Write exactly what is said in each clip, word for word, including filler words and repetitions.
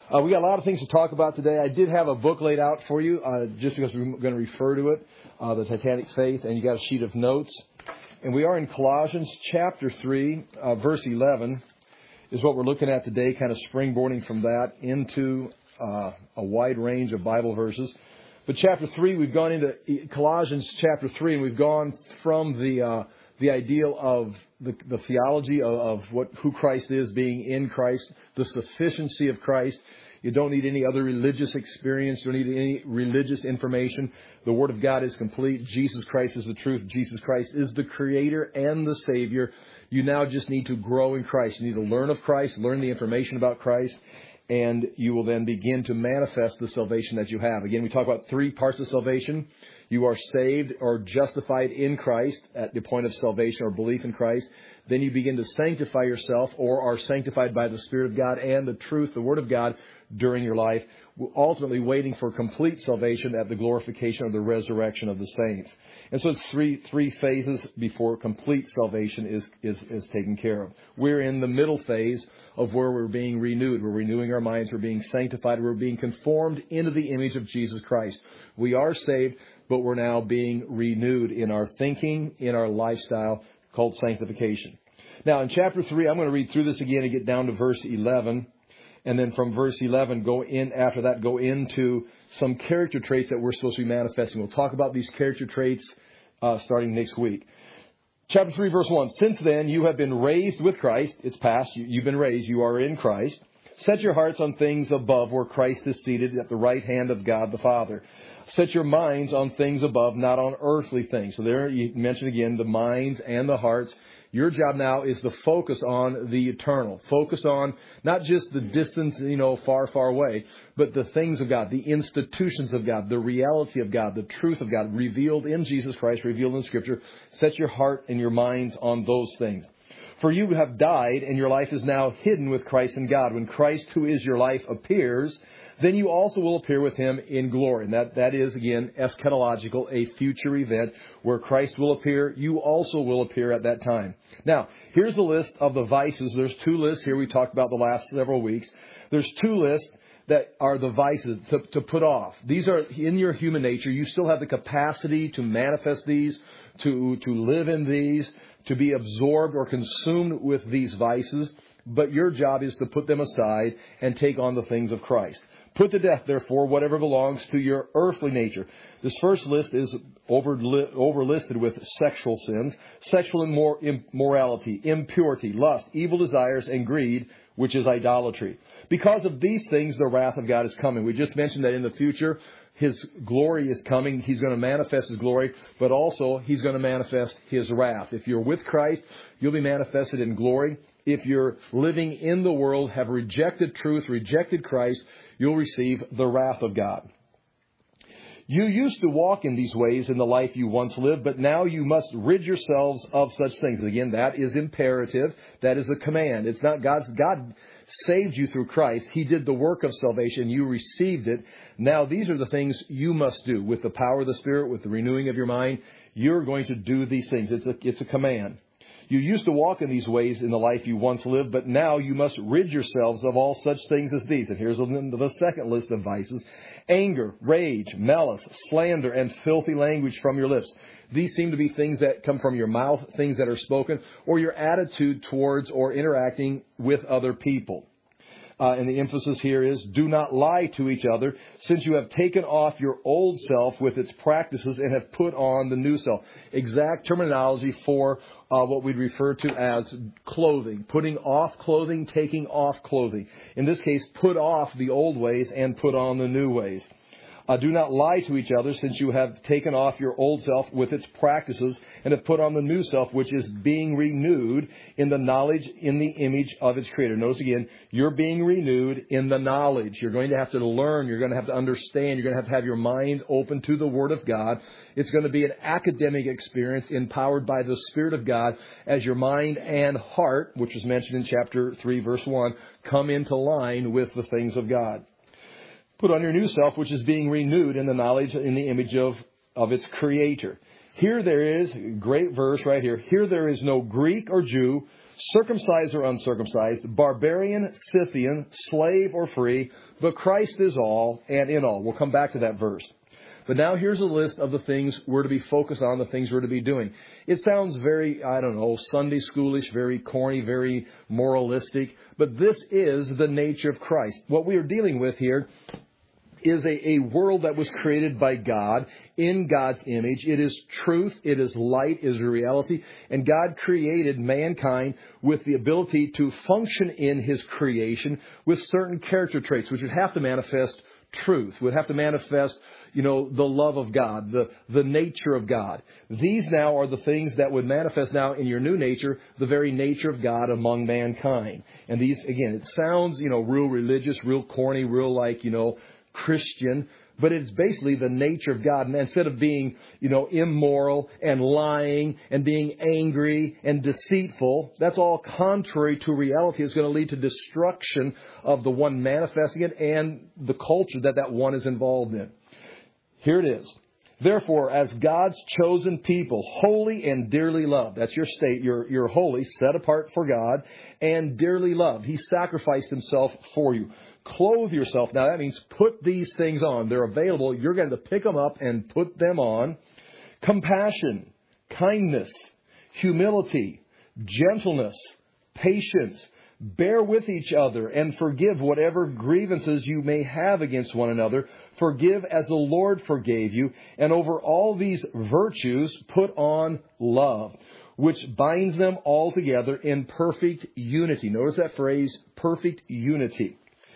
Uh, we got a lot of things to talk about today. I did have a book laid out for you, uh, just because we're going to refer to it, uh, the Titanic Faith, and you got a sheet of notes. And we are in Colossians chapter three, uh, verse eleven, is what we're looking at today, kind of springboarding from that into uh, a wide range of Bible verses. But chapter three, we've gone into Colossians chapter three, and we've gone from the uh, the ideal of the, the theology of, of what who Christ is, being in Christ, the sufficiency of Christ. You don't need any other religious experience. You don't need any religious information. The Word of God is complete. Jesus Christ is the truth. Jesus Christ is the Creator and the Savior. You now just need to grow in Christ. You need to learn of Christ, learn the information about Christ, and you will then begin to manifest the salvation that you have. Again, we talk about three parts of salvation. You are saved or justified in Christ at the point of salvation or belief in Christ. Then you begin to sanctify yourself or are sanctified by the Spirit of God and the truth, the Word of God, during your life, ultimately waiting for complete salvation at the glorification or the resurrection of the saints. And so it's three three phases before complete salvation is, is, is taken care of. We're in the middle phase of where we're being renewed. We're renewing our minds. We're being sanctified. We're being conformed into the image of Jesus Christ. We are saved, but we're now being renewed in our thinking, in our lifestyle, called sanctification. Now, in chapter three, I'm going to read through this again and get down to verse eleven. And then from verse eleven, go in after that, go into some character traits that we're supposed to be manifesting. We'll talk about these character traits uh, starting next week. Chapter three, verse one. Since then, you have been raised with Christ. It's past. You, you've been raised. You are in Christ. Set your hearts on things above where Christ is seated at the right hand of God the Father. Set your minds on things above, not on earthly things. So there you mentioned again the minds and the hearts. Your job now is to focus on the eternal. Focus on not just the distance, you know, far, far away, but the things of God, the institutions of God, the reality of God, the truth of God, revealed in Jesus Christ, revealed in Scripture. Set your heart and your minds on those things. For you have died, and your life is now hidden with Christ in God. When Christ, who is your life, appears, then you also will appear with Him in glory. And that, that is, again, eschatological, a future event where Christ will appear. You also will appear at that time. Now, here's the list of the vices. There's two lists here we talked about the last several weeks. There's two lists that are the vices to, to put off. These are in your human nature. You still have the capacity to manifest these, to, to live in these, to be absorbed or consumed with these vices. But your job is to put them aside and take on the things of Christ. Put to death, therefore, whatever belongs to your earthly nature. This first list is over, overlisted with sexual sins, sexual immor- immorality, impurity, lust, evil desires, and greed, which is idolatry. Because of these things, the wrath of God is coming. We just mentioned that in the future, His glory is coming. He's going to manifest His glory, but also He's going to manifest His wrath. If you're with Christ, you'll be manifested in glory. If you're living in the world, have rejected truth, rejected Christ, you'll receive the wrath of God. You used to walk in these ways in the life you once lived, but now you must rid yourselves of such things. And again, that is imperative. That is a command. It's not God's. God saved you through Christ. He did the work of salvation. You received it. Now these are the things you must do. With the power of the Spirit, with the renewing of your mind, you're going to do these things. It's a, it's a command. You used to walk in these ways in the life you once lived, but now you must rid yourselves of all such things as these. And here's the second list of vices. Anger, rage, malice, slander, and filthy language from your lips. These seem to be things that come from your mouth, things that are spoken, or your attitude towards or interacting with other people. Uh, and the emphasis here is, do not lie to each other, since you have taken off your old self with its practices and have put on the new self. Exact terminology for uh, what we'd refer to as clothing. Putting off clothing, taking off clothing. In this case, put off the old ways and put on the new ways. Uh, do not lie to each other, since you have taken off your old self with its practices and have put on the new self, which is being renewed in the knowledge, in the image of its Creator. Notice again, you're being renewed in the knowledge. You're going to have to learn. You're going to have to understand. You're going to have to have your mind open to the Word of God. It's going to be an academic experience empowered by the Spirit of God as your mind and heart, which was mentioned in chapter three, verse one, come into line with the things of God. Put on your new self, which is being renewed in the knowledge, in the image of, of its Creator. Here there is, great verse right here, here there is no Greek or Jew, circumcised or uncircumcised, barbarian, Scythian, slave or free, but Christ is all and in all. We'll come back to that verse. But now here's a list of the things we're to be focused on, the things we're to be doing. It sounds very, I don't know, Sunday schoolish, very corny, very moralistic. But this is the nature of Christ. What we are dealing with here is a, a world that was created by God in God's image. It is truth. It is light. It is reality. And God created mankind with the ability to function in His creation with certain character traits, which would have to manifest truth, would have to manifest, you know, the love of God, the, the nature of God. These now are the things that would manifest now in your new nature, the very nature of God among mankind. And these, again, it sounds, you know, real religious, real corny, real like, you know, Christian, but it's basically the nature of God. And instead of being, you know, immoral and lying and being angry and deceitful, that's all contrary to reality. It's going to lead to destruction of the one manifesting it and the culture that that one is involved in. Here it is. Therefore, as God's chosen people, holy and dearly loved. That's your state. You're, you're holy, set apart for God, and dearly loved. He sacrificed Himself for you. Clothe yourself. Now, that means put these things on. They're available. You're going to pick them up and put them on. Compassion, kindness, humility, gentleness, patience. Bear with each other and forgive whatever grievances you may have against one another. Forgive as the Lord forgave you. And over all these virtues, put on love, which binds them all together in perfect unity. Notice that phrase, perfect unity.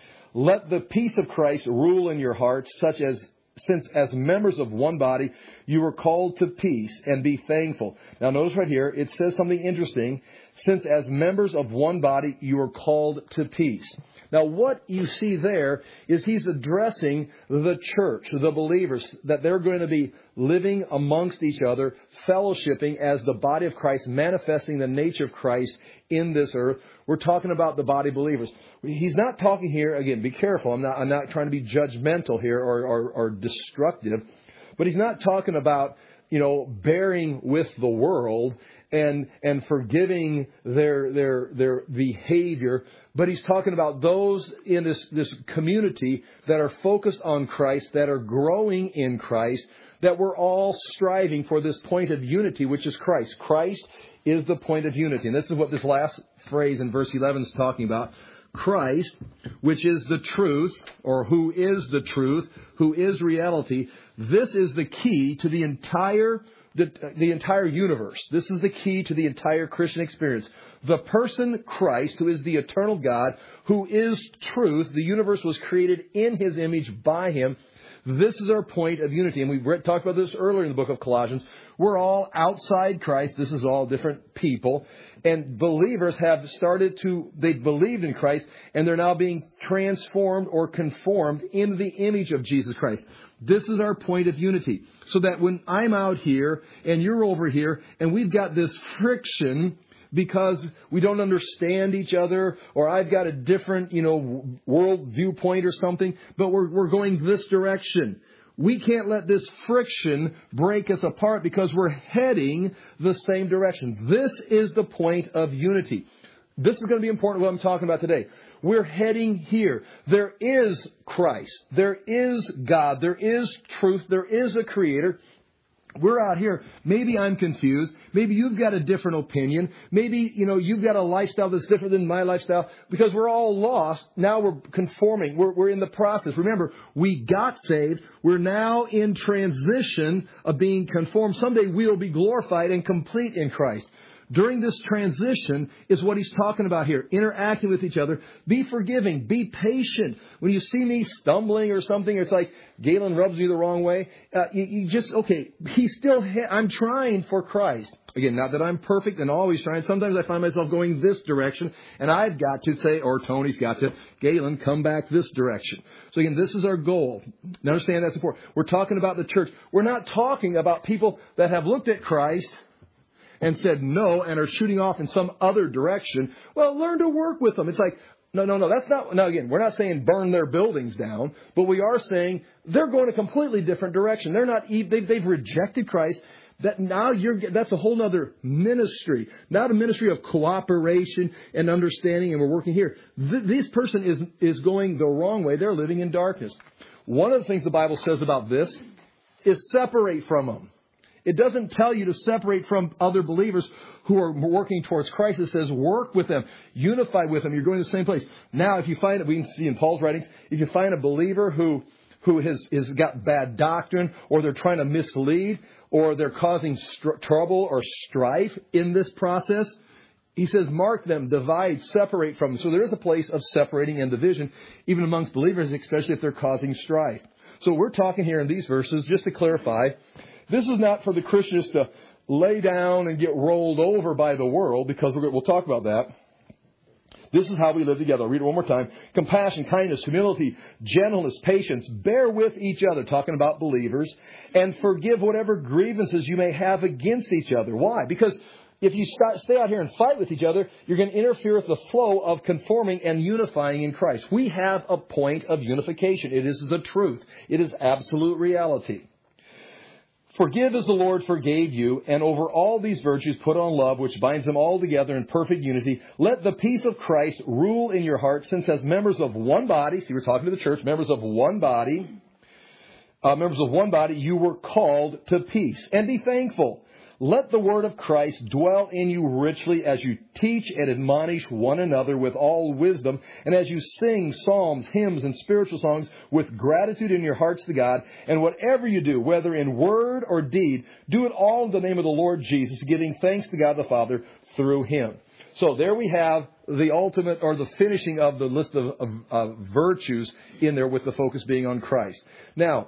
Let the peace of Christ rule in your hearts, such as, since as members of one body, you were called to peace, and be thankful. Now notice right here, it says something interesting. Since as members of one body, you are called to peace. Now what you see there is he's addressing the church, the believers, that they're going to be living amongst each other, fellowshipping as the body of Christ, manifesting the nature of Christ in this earth. We're talking about the body believers. He's not talking here, again, be careful. I'm not, I'm not trying to be judgmental here or, or, or destructive. But he's not talking about, you know, bearing with the world and and forgiving their their their behavior. But he's talking about those in this, this community that are focused on Christ, that are growing in Christ, that we're all striving for this point of unity, which is Christ. Christ is the point of unity. And this is what this last phrase in verse eleven is talking about. Christ, which is the truth, or who is the truth, who is reality. This is the key to the entire the, the entire universe. This is the key to the entire Christian experience. The person Christ, who is the eternal God, who is truth. The universe was created in His image by Him. This is our point of unity. And we talked about this earlier in the book of Colossians. We're all outside Christ. This is all different people. And believers have started to, they believed in Christ, and they're now being transformed or conformed in the image of Jesus Christ. This is our point of unity. So that when I'm out here and you're over here and we've got this friction because we don't understand each other, or I've got a different, you know, world viewpoint or something, but we're, we're going this direction. We can't let this friction break us apart because we're heading the same direction. This is the point of unity. This is going to be important what I'm talking about today. We're heading here. There is Christ. There is God. There is truth. There is a Creator. We're out here. Maybe I'm confused. Maybe you've got a different opinion. Maybe, you know, you've got a lifestyle that's different than my lifestyle because we're all lost. Now we're conforming. We're, we're in the process. Remember, we got saved. We're now in transition of being conformed. Someday we'll be glorified and complete in Christ. During this transition is what he's talking about here. Interacting with each other. Be forgiving. Be patient. When you see me stumbling or something, it's like Galen rubs you the wrong way. Uh, you, you just, okay, he's still, ha- I'm trying for Christ. Again, not that I'm perfect and always trying. Sometimes I find myself going this direction, and I've got to say, or Tony's got to, Galen, come back this direction. So again, this is our goal. Now understand that's important. We're talking about the church. We're not talking about people that have looked at Christ and said no and are shooting off in some other direction. Well, learn to work with them. It's like, no, no, no, that's not, now again, we're not saying burn their buildings down, but we are saying they're going a completely different direction. They're not, they've, they've rejected Christ. that now you're, that's a whole other ministry. Not a ministry of cooperation and understanding, and we're working here. Th- this person is, is going the wrong way. They're living in darkness. One of the things the Bible says about this is separate from them. It doesn't tell you to separate from other believers who are working towards Christ. It says work with them, unify with them. You're going to the same place. Now, if you find it, we can see in Paul's writings, if you find a believer who who has, has got bad doctrine, or they're trying to mislead, or they're causing str- trouble or strife in this process, he says mark them, divide, separate from them. So there is a place of separating and division, even amongst believers, especially if they're causing strife. So we're talking here in these verses, just to clarify, this is not for the Christians to lay down and get rolled over by the world, because we're, we'll talk about that. This is how we live together. I'll read it one more time. Compassion, kindness, humility, gentleness, patience. Bear with each other, talking about believers, and forgive whatever grievances you may have against each other. Why? Because if you start, stay out here and fight with each other, you're going to interfere with the flow of conforming and unifying in Christ. We have a point of unification. It is the truth. It is absolute reality. Forgive as the Lord forgave you, and over all these virtues put on love, which binds them all together in perfect unity. Let the peace of Christ rule in your hearts, since as members of one body, see, we're talking to the church, members of one body, uh, members of one body, you were called to peace. And be thankful. Let the word of Christ dwell in you richly as you teach and admonish one another with all wisdom, and as you sing psalms, hymns, and spiritual songs with gratitude in your hearts to God. And whatever you do, whether in word or deed, do it all in the name of the Lord Jesus, giving thanks to God the Father through Him. So there we have the ultimate, or the finishing of the list of, of, of virtues in there, with the focus being on Christ. Now,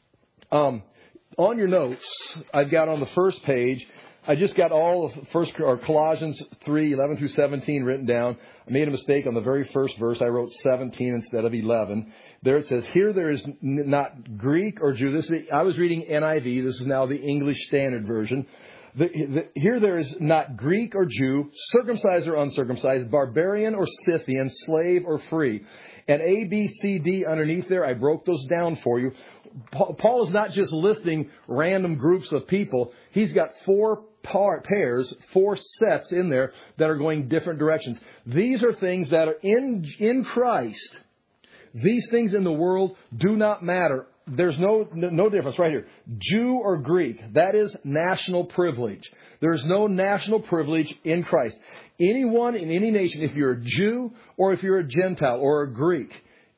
um... on your notes, I've got on the first page, I just got all of first or Colossians three, eleven through seventeen written down. I made a mistake on the very first verse. I wrote seventeen instead of eleven. There it says, here there is not Greek or Jew. This is the, I was reading N I V. This is now the English Standard Version. The, the, here there is not Greek or Jew, circumcised or uncircumcised, barbarian or Scythian, slave or free. And A, B, C, D underneath there, I broke those down for you. Paul is not just listing random groups of people. He's got four par- pairs, four sets in there that are going different directions. These are things that are in, in Christ. These things in the world do not matter. There's no, no difference right here. Jew or Greek, that is national privilege. There's no national privilege in Christ. Anyone in any nation, if you're a Jew or if you're a Gentile or a Greek,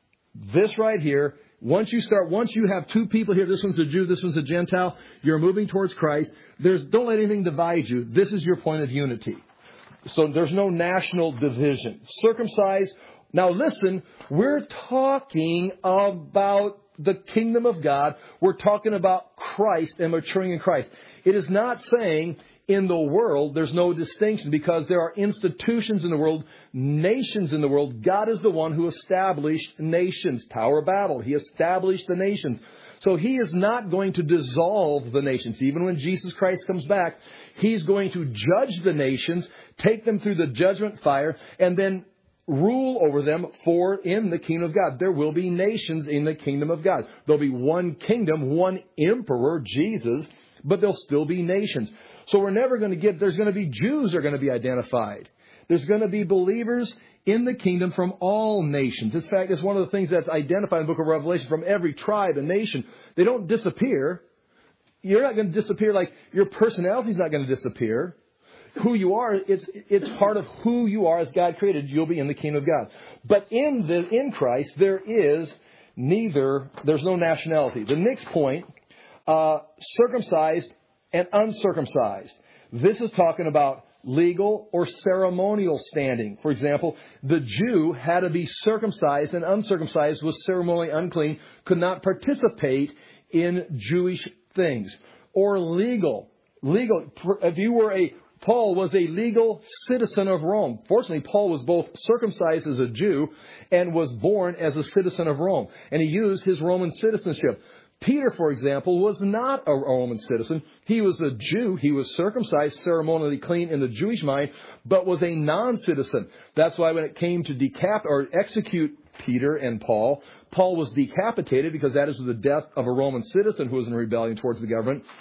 this right here, once you start, once you have two people here, this one's a Jew, this one's a Gentile, you're moving towards Christ. There's, don't let anything divide you. This is your point of unity. So there's no national division. Circumcised. Now listen, we're talking about the kingdom of God. We're talking about Christ and maturing in Christ. It is not saying in the world there's no distinction, because there are institutions in the world, nations in the world. God is the one who established nations. Tower of Babel. He established the nations. So He is not going to dissolve the nations. Even when Jesus Christ comes back, He's going to judge the nations, take them through the judgment fire, and then rule over them for in the kingdom of God. There will be nations in the kingdom of God. There'll be one kingdom, one emperor, Jesus, but there'll still be nations. So we're never going to get, there's going to be Jews are going to be identified. There's going to be believers in the kingdom from all nations. In fact, it's one of the things that's identified in the book of Revelation, from every tribe and nation. They don't disappear. You're not going to disappear, like your personality is not going to disappear. Who you are, it's it's part of who you are as God created. You'll be in the kingdom of God. But in the in Christ, there is neither, there's no nationality. The next point, uh, circumcised and uncircumcised. This is talking about legal or ceremonial standing. For example, the Jew had to be circumcised, and uncircumcised was ceremonially unclean, could not participate in Jewish things. Or legal. Legal. If you were a Paul was a legal citizen of Rome. Fortunately, Paul was both circumcised as a Jew and was born as a citizen of Rome. And he used his Roman citizenship. Peter, for example, was not a Roman citizen. He was a Jew. He was circumcised, ceremonially clean in the Jewish mind, but was a non-citizen. That's why when it came to decap or execute Peter and Paul, Paul was decapitated, because that is the death of a Roman citizen who was in rebellion towards the government.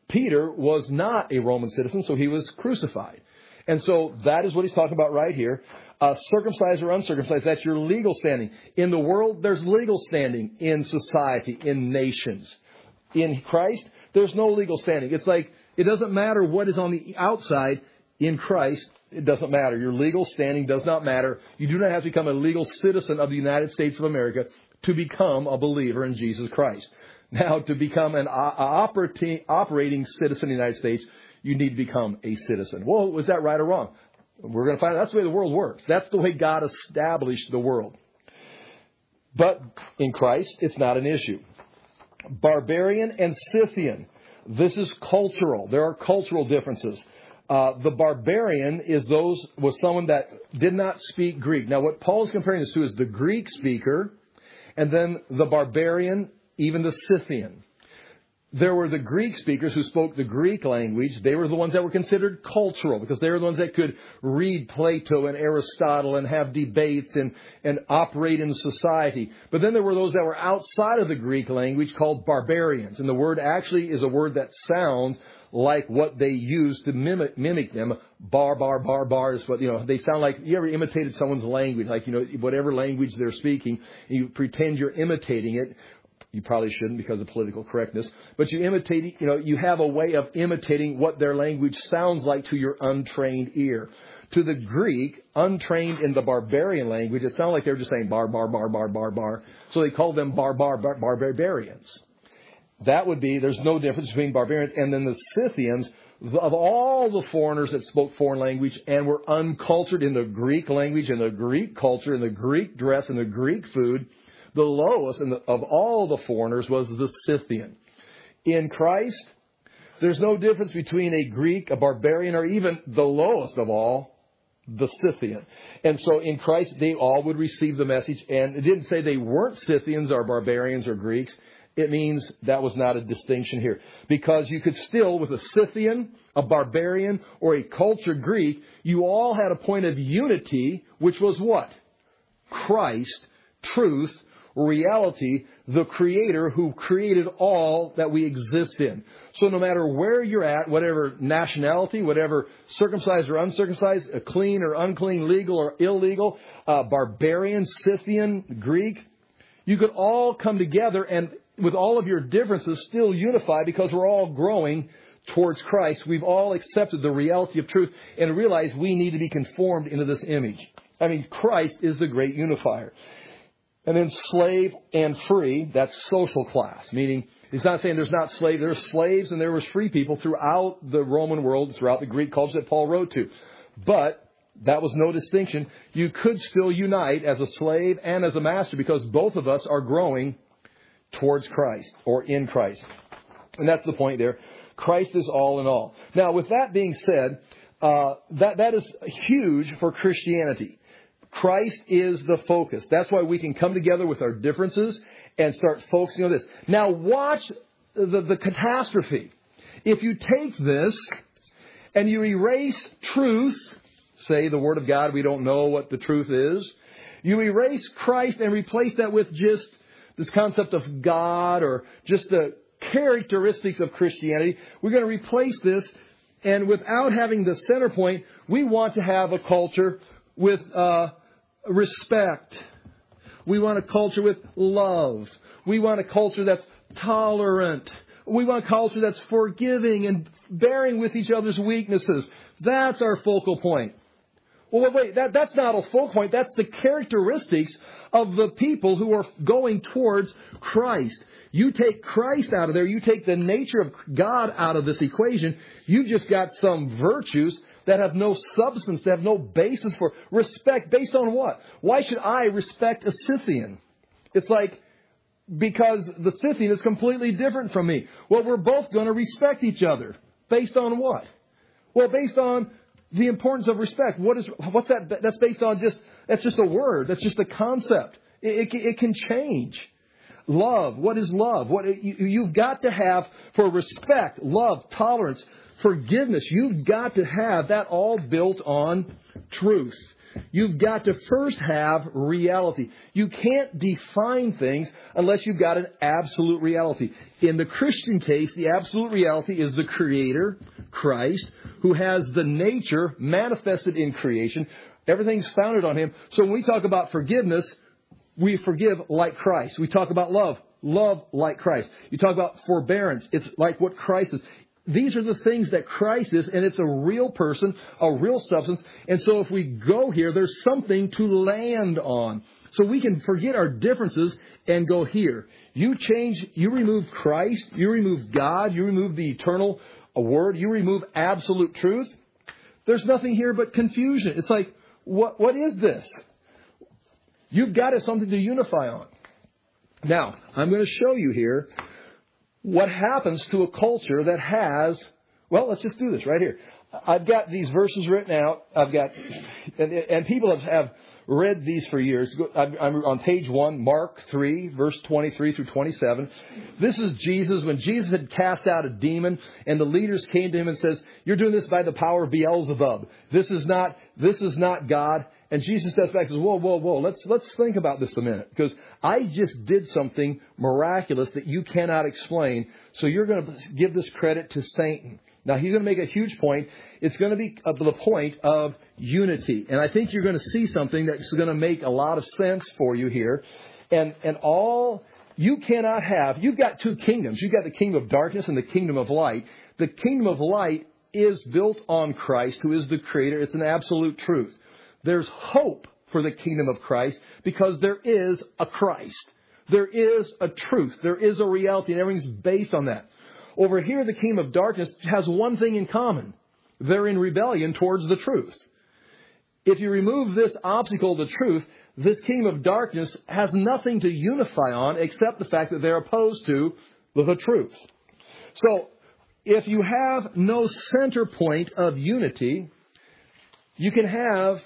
Peter was not a Roman citizen, so he was crucified. And so that is what he's talking about right here. Uh, circumcised or uncircumcised, that's your legal standing. In the world, there's legal standing in society, in nations. In Christ, there's no legal standing. It's like, it doesn't matter what is on the outside. In Christ, it doesn't matter. Your legal standing does not matter. You do not have to become a legal citizen of the United States of America to become a believer in Jesus Christ. Now, to become an operating, operating citizen of the United States, you need to become a citizen. Well, was that right or wrong? We're going to find out that's the way the world works. That's the way God established the world. But in Christ, it's not an issue. Barbarian and Scythian. This is cultural. There are cultural differences. Uh, the barbarian is those was someone that did not speak Greek. Now, what Paul is comparing this to is the Greek speaker, and then the barbarian, even the Scythian. There were the Greek speakers who spoke the Greek language. They were the ones that were considered cultural because they were the ones that could read Plato and Aristotle and have debates and, and operate in society. But then there were those that were outside of the Greek language called barbarians. And the word actually is a word that sounds like what they use to mimic, mimic them. Bar, bar, bar, bar is what, you know, they sound like, you ever imitated someone's language, like, you know, whatever language they're speaking, you pretend you're imitating it. You probably shouldn't because of political correctness. But you imitate, you know, you have a way of imitating what their language sounds like to your untrained ear. To the Greek, untrained in the barbarian language, it sounded like they were just saying bar, bar, bar, bar, bar, bar. So they called them bar, bar, bar, bar, barbarians. That would be, there's no difference between barbarians and then the Scythians. Of all the foreigners that spoke foreign language and were uncultured in the Greek language and the Greek culture and the Greek dress and the Greek food, the lowest in the, of all the foreigners was the Scythian. In Christ, there's no difference between a Greek, a barbarian, or even the lowest of all, the Scythian. And so in Christ, they all would receive the message. And it didn't say they weren't Scythians or barbarians or Greeks. It means that was not a distinction here. Because you could still, with a Scythian, a barbarian, or a cultured Greek, you all had a point of unity, which was what? Christ, truth, reality, the Creator who created all that we exist in. So no matter where you're at, whatever nationality, whatever circumcised or uncircumcised, clean or unclean, legal or illegal, uh, barbarian, Scythian, Greek, you could all come together and with all of your differences still unify because we're all growing towards Christ. We've all accepted the reality of truth and realized we need to be conformed into this image. I mean, Christ is the great unifier. And then slave and free, that's social class. Meaning, he's not saying there's not slaves. There's slaves and there was free people throughout the Roman world, throughout the Greek culture that Paul wrote to. But that was no distinction. You could still unite as a slave and as a master because both of us are growing towards Christ or in Christ. And that's the point there. Christ is all in all. Now, with that being said, uh, that, that is huge for Christianity. Christ is the focus. That's why we can come together with our differences and start focusing on this. Now watch the, the catastrophe. If you take this and you erase truth, say the Word of God, we don't know what the truth is. You erase Christ and replace that with just this concept of God or just the characteristics of Christianity. We're going to replace this, and without having the center point, we want to have a culture with uh, respect. We want a culture with love. We want a culture that's tolerant. We want a culture that's forgiving and bearing with each other's weaknesses. That's our focal point. Well, wait, that, that's not a focal point. That's the characteristics of the people who are going towards Christ. You take Christ out of there. You take the nature of God out of this equation. You've just got some virtues that have no substance, that have no basis for respect. Based on what? Why should I respect a Scythian? It's like, because the Scythian is completely different from me. Well, we're both going to respect each other. Based on what? Well, based on the importance of respect. What is, what's that? That's based on just, that's just a word. That's just a concept. It, it, it can change. Love. What is love? What you, you've got to have for respect, love, tolerance, forgiveness. You've got to have that all built on truth. You've got to first have reality. You can't define things unless you've got an absolute reality. In the Christian case, the absolute reality is the Creator, Christ, who has the nature manifested in creation. Everything's founded on Him. So when we talk about forgiveness, we forgive like Christ. We talk about love, love like Christ. You talk about forbearance, it's like what Christ is. These are the things that Christ is, and it's a real person, a real substance. And so if we go here, there's something to land on. So we can forget our differences and go here. You change, you remove Christ, you remove God, you remove the eternal Word, you remove absolute truth. There's nothing here but confusion. It's like, what what is this? You've got something to unify on. Now, I'm going to show you here what happens to a culture that has, well, let's just do this right here. I've got these verses written out. I've got, and, and people have, have read these for years. I'm, I'm on page one, Mark three, verse twenty-three through twenty-seven. This is Jesus, when Jesus had cast out a demon, and the leaders came to him and says, "You're doing this by the power of Beelzebub. This is not, this is not God." And Jesus steps back and says, whoa, whoa, whoa, let's let's think about this a minute. Because I just did something miraculous that you cannot explain. So you're going to give this credit to Satan. Now, he's going to make a huge point. It's going to be the point of unity. And I think you're going to see something that's going to make a lot of sense for you here. And and all you cannot have, you've got two kingdoms. You've got the kingdom of darkness and the kingdom of light. The kingdom of light is built on Christ, who is the Creator. It's an absolute truth. There's hope for the kingdom of Christ because there is a Christ. There is a truth. There is a reality, and everything's based on that. Over here, the kingdom of darkness has one thing in common. They're in rebellion towards the truth. If you remove this obstacle to truth, this kingdom of darkness has nothing to unify on except the fact that they're opposed to the truth. So, if you have no center point of unity, you can have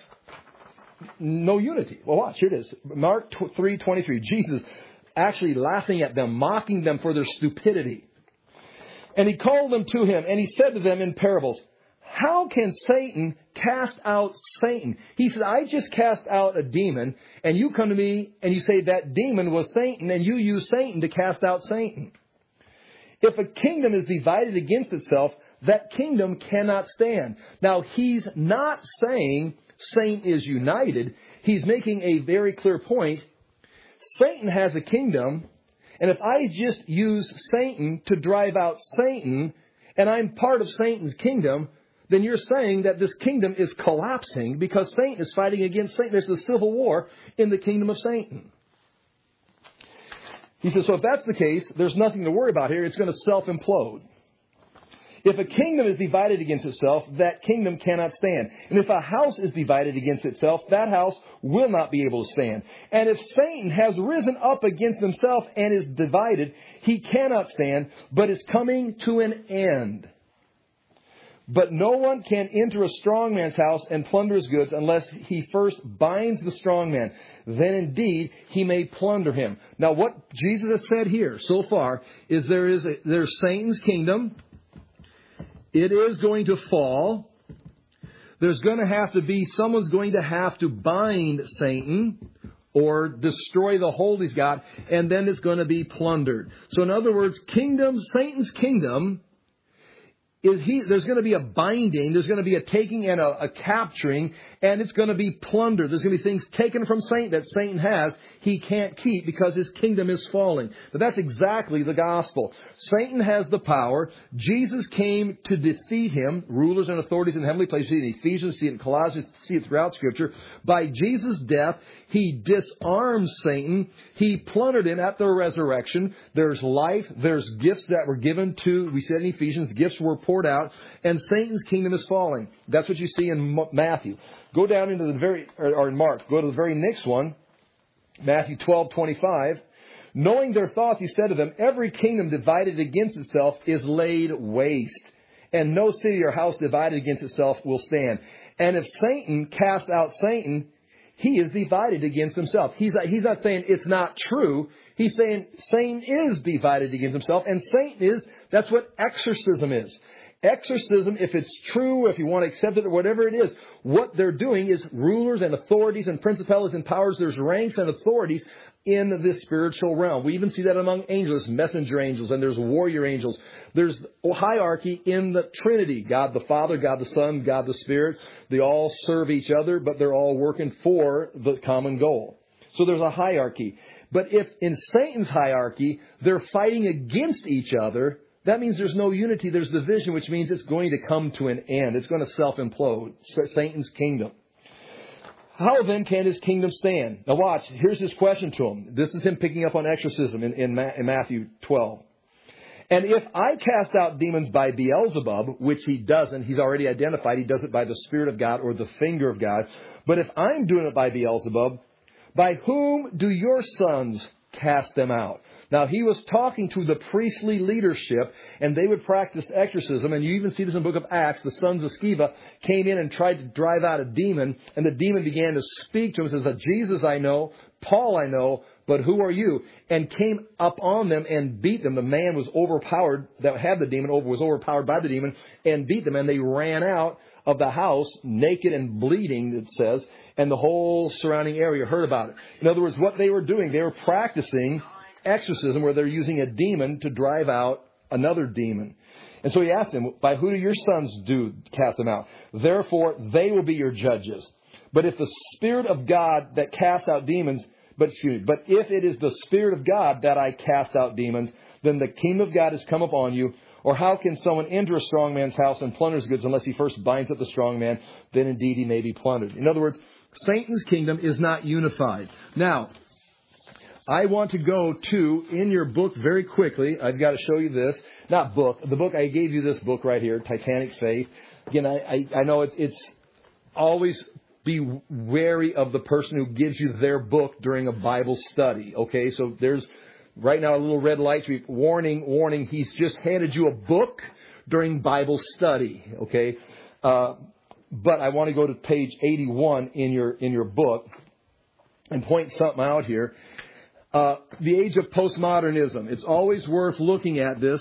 no unity. Well, watch, here it is. Mark three twenty-three. Jesus actually laughing at them, mocking them for their stupidity. And he called them to him, and he said to them in parables, "How can Satan cast out Satan?" He said, "I just cast out a demon, and you come to me and you say that demon was Satan, and you use Satan to cast out Satan. If a kingdom is divided against itself, that kingdom cannot stand." Now, he's not saying Satan is united. He's making a very clear point. Satan has a kingdom, and if I just use Satan to drive out Satan, and I'm part of Satan's kingdom, then you're saying that this kingdom is collapsing because Satan is fighting against Satan. There's a civil war in the kingdom of Satan. He says, so if that's the case, there's nothing to worry about here. It's going to self-implode. If a kingdom is divided against itself, that kingdom cannot stand. And if a house is divided against itself, that house will not be able to stand. And if Satan has risen up against himself and is divided, he cannot stand, but is coming to an end. But no one can enter a strong man's house and plunder his goods unless he first binds the strong man. Then indeed he may plunder him. Now what Jesus has said here so far is there is a, there's Satan's kingdom. It is going to fall. There's going to have to be, someone's going to have to bind Satan or destroy the hold he's got, and then it's going to be plundered. So in other words, kingdom, Satan's kingdom, is he, there's going to be a binding, there's going to be a taking and a, a capturing, and it's going to be plundered. There's going to be things taken from Satan that Satan has, he can't keep because his kingdom is falling. But that's exactly the gospel. Satan has the power. Jesus came to defeat him, rulers and authorities in heavenly places. See it in Ephesians, see it in Colossians, see it throughout Scripture. By Jesus' death, he disarmed Satan. He plundered him at the resurrection. There's life. There's gifts that were given to, we said in Ephesians, gifts were poured out, and Satan's kingdom is falling. That's what you see in Matthew. Go down into the very, or in Mark, go to the very next one, Matthew twelve twenty-five. Knowing their thoughts, he said to them, every kingdom divided against itself is laid waste, and no city or house divided against itself will stand. And if Satan casts out Satan, he is divided against himself. He's not, he's not saying it's not true. He's saying Satan is divided against himself, and Satan is, that's what exorcism is. exorcism, if it's true, if you want to accept it or whatever it is, what they're doing is rulers and authorities and principalities and powers. There's ranks and authorities in the spiritual realm. We even see that among angels, messenger angels, and there's warrior angels. There's hierarchy in the Trinity. God the Father, God the Son, God the Spirit. They all serve each other, but they're all working for the common goal. So there's a hierarchy. But if in Satan's hierarchy, they're fighting against each other, that means there's no unity, there's division, which means it's going to come to an end. It's going to self-implode, Satan's kingdom. How then can his kingdom stand? Now watch, here's his question to him. This is him picking up on exorcism in, in, Ma- in Matthew twelve. And if I cast out demons by Beelzebub, which he doesn't, he's already identified, he does it by the Spirit of God or the finger of God. But if I'm doing it by Beelzebub, by whom do your sons cast them out? Now, he was talking to the priestly leadership, and they would practice exorcism. And you even see this in the book of Acts. The sons of Sceva came in and tried to drive out a demon, and the demon began to speak to him and says, Jesus I know, Paul I know, but who are you? And came up on them and beat them. The man was overpowered, that had the demon over, was overpowered by the demon, and beat them. And they ran out of the house, naked and bleeding, it says, and the whole surrounding area heard about it. In other words, what they were doing, they were practicing exorcism where they're using a demon to drive out another demon. And so he asked him, by who do your sons do cast them out? Therefore, they will be your judges. But if the Spirit of God that casts out demons, but excuse me, but if it is the Spirit of God that I cast out demons, then the kingdom of God has come upon you. Or how can someone enter a strong man's house and plunder his goods unless he first binds up the strong man? Then indeed he may be plundered. In other words, Satan's kingdom is not unified. Now, I want to go to, in your book very quickly, I've got to show you this. Not book, the book, I gave you this book right here, Titanic Faith. Again, I, I, I know it, it's always be wary of the person who gives you their book during a Bible study. Okay, so there's right now a little red light. Warning, warning, he's just handed you a book during Bible study. Okay, uh, but I want to go to page eighty-one in your in your book and point something out here. Uh, the age of postmodernism. It's always worth looking at this.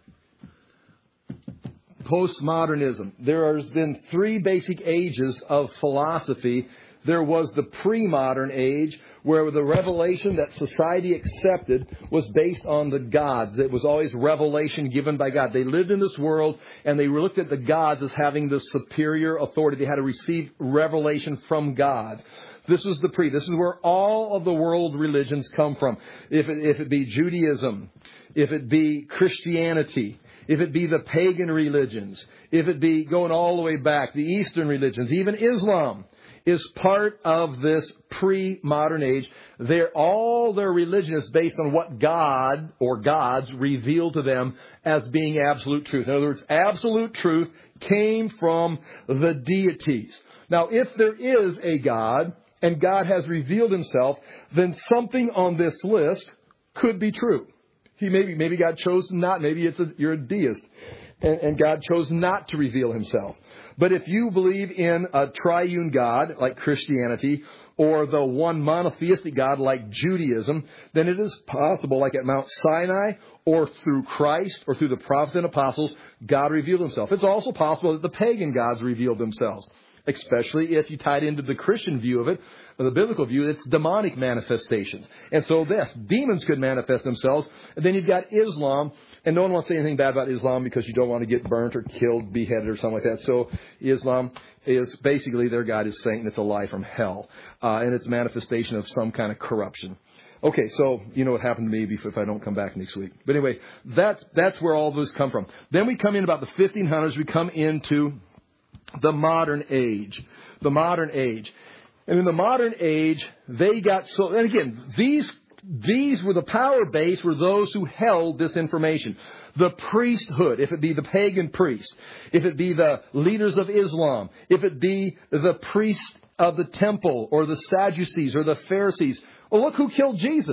Postmodernism. There has been three basic ages of philosophy. There was the pre-modern age, where the revelation that society accepted was based on the gods. It was always revelation given by God. They lived in this world, and they looked at the gods as having the superior authority. They had to receive revelation from God. This was the pre. This is where all of the world religions come from. If it, if it be Judaism, if it be Christianity, if it be the pagan religions, if it be going all the way back, the Eastern religions, even Islam is part of this pre-modern age. They're, all their religion is based on what God or gods reveal to them as being absolute truth. In other words, absolute truth came from the deities. Now, if there is a God, and God has revealed himself, then something on this list could be true. He maybe maybe God chose not. Maybe it's a, you're a deist, and, and God chose not to reveal himself. But if you believe in a triune God like Christianity, or the one monotheistic God like Judaism, then it is possible, like at Mount Sinai, or through Christ, or through the prophets and apostles, God revealed himself. It's also possible that the pagan gods revealed themselves. Especially if you tie it into the Christian view of it, or the biblical view, it's demonic manifestations. And so this, demons could manifest themselves. And then you've got Islam, and no one wants to say anything bad about Islam because you don't want to get burnt or killed, beheaded or something like that. So Islam is basically, their God is Satan. It's a lie from hell. Uh, and it's a manifestation of some kind of corruption. Okay, so you know what happened to me if I don't come back next week. But anyway, that's, that's where all of this come from. Then we come in about the fifteen hundreds, we come into the modern age. The modern age. And in the modern age, they got so, and again, these, these were the power base were those who held this information. The priesthood, if it be the pagan priest, if it be the leaders of Islam, if it be the priests of the temple, or the Sadducees, or the Pharisees. Well, look who killed Jesus.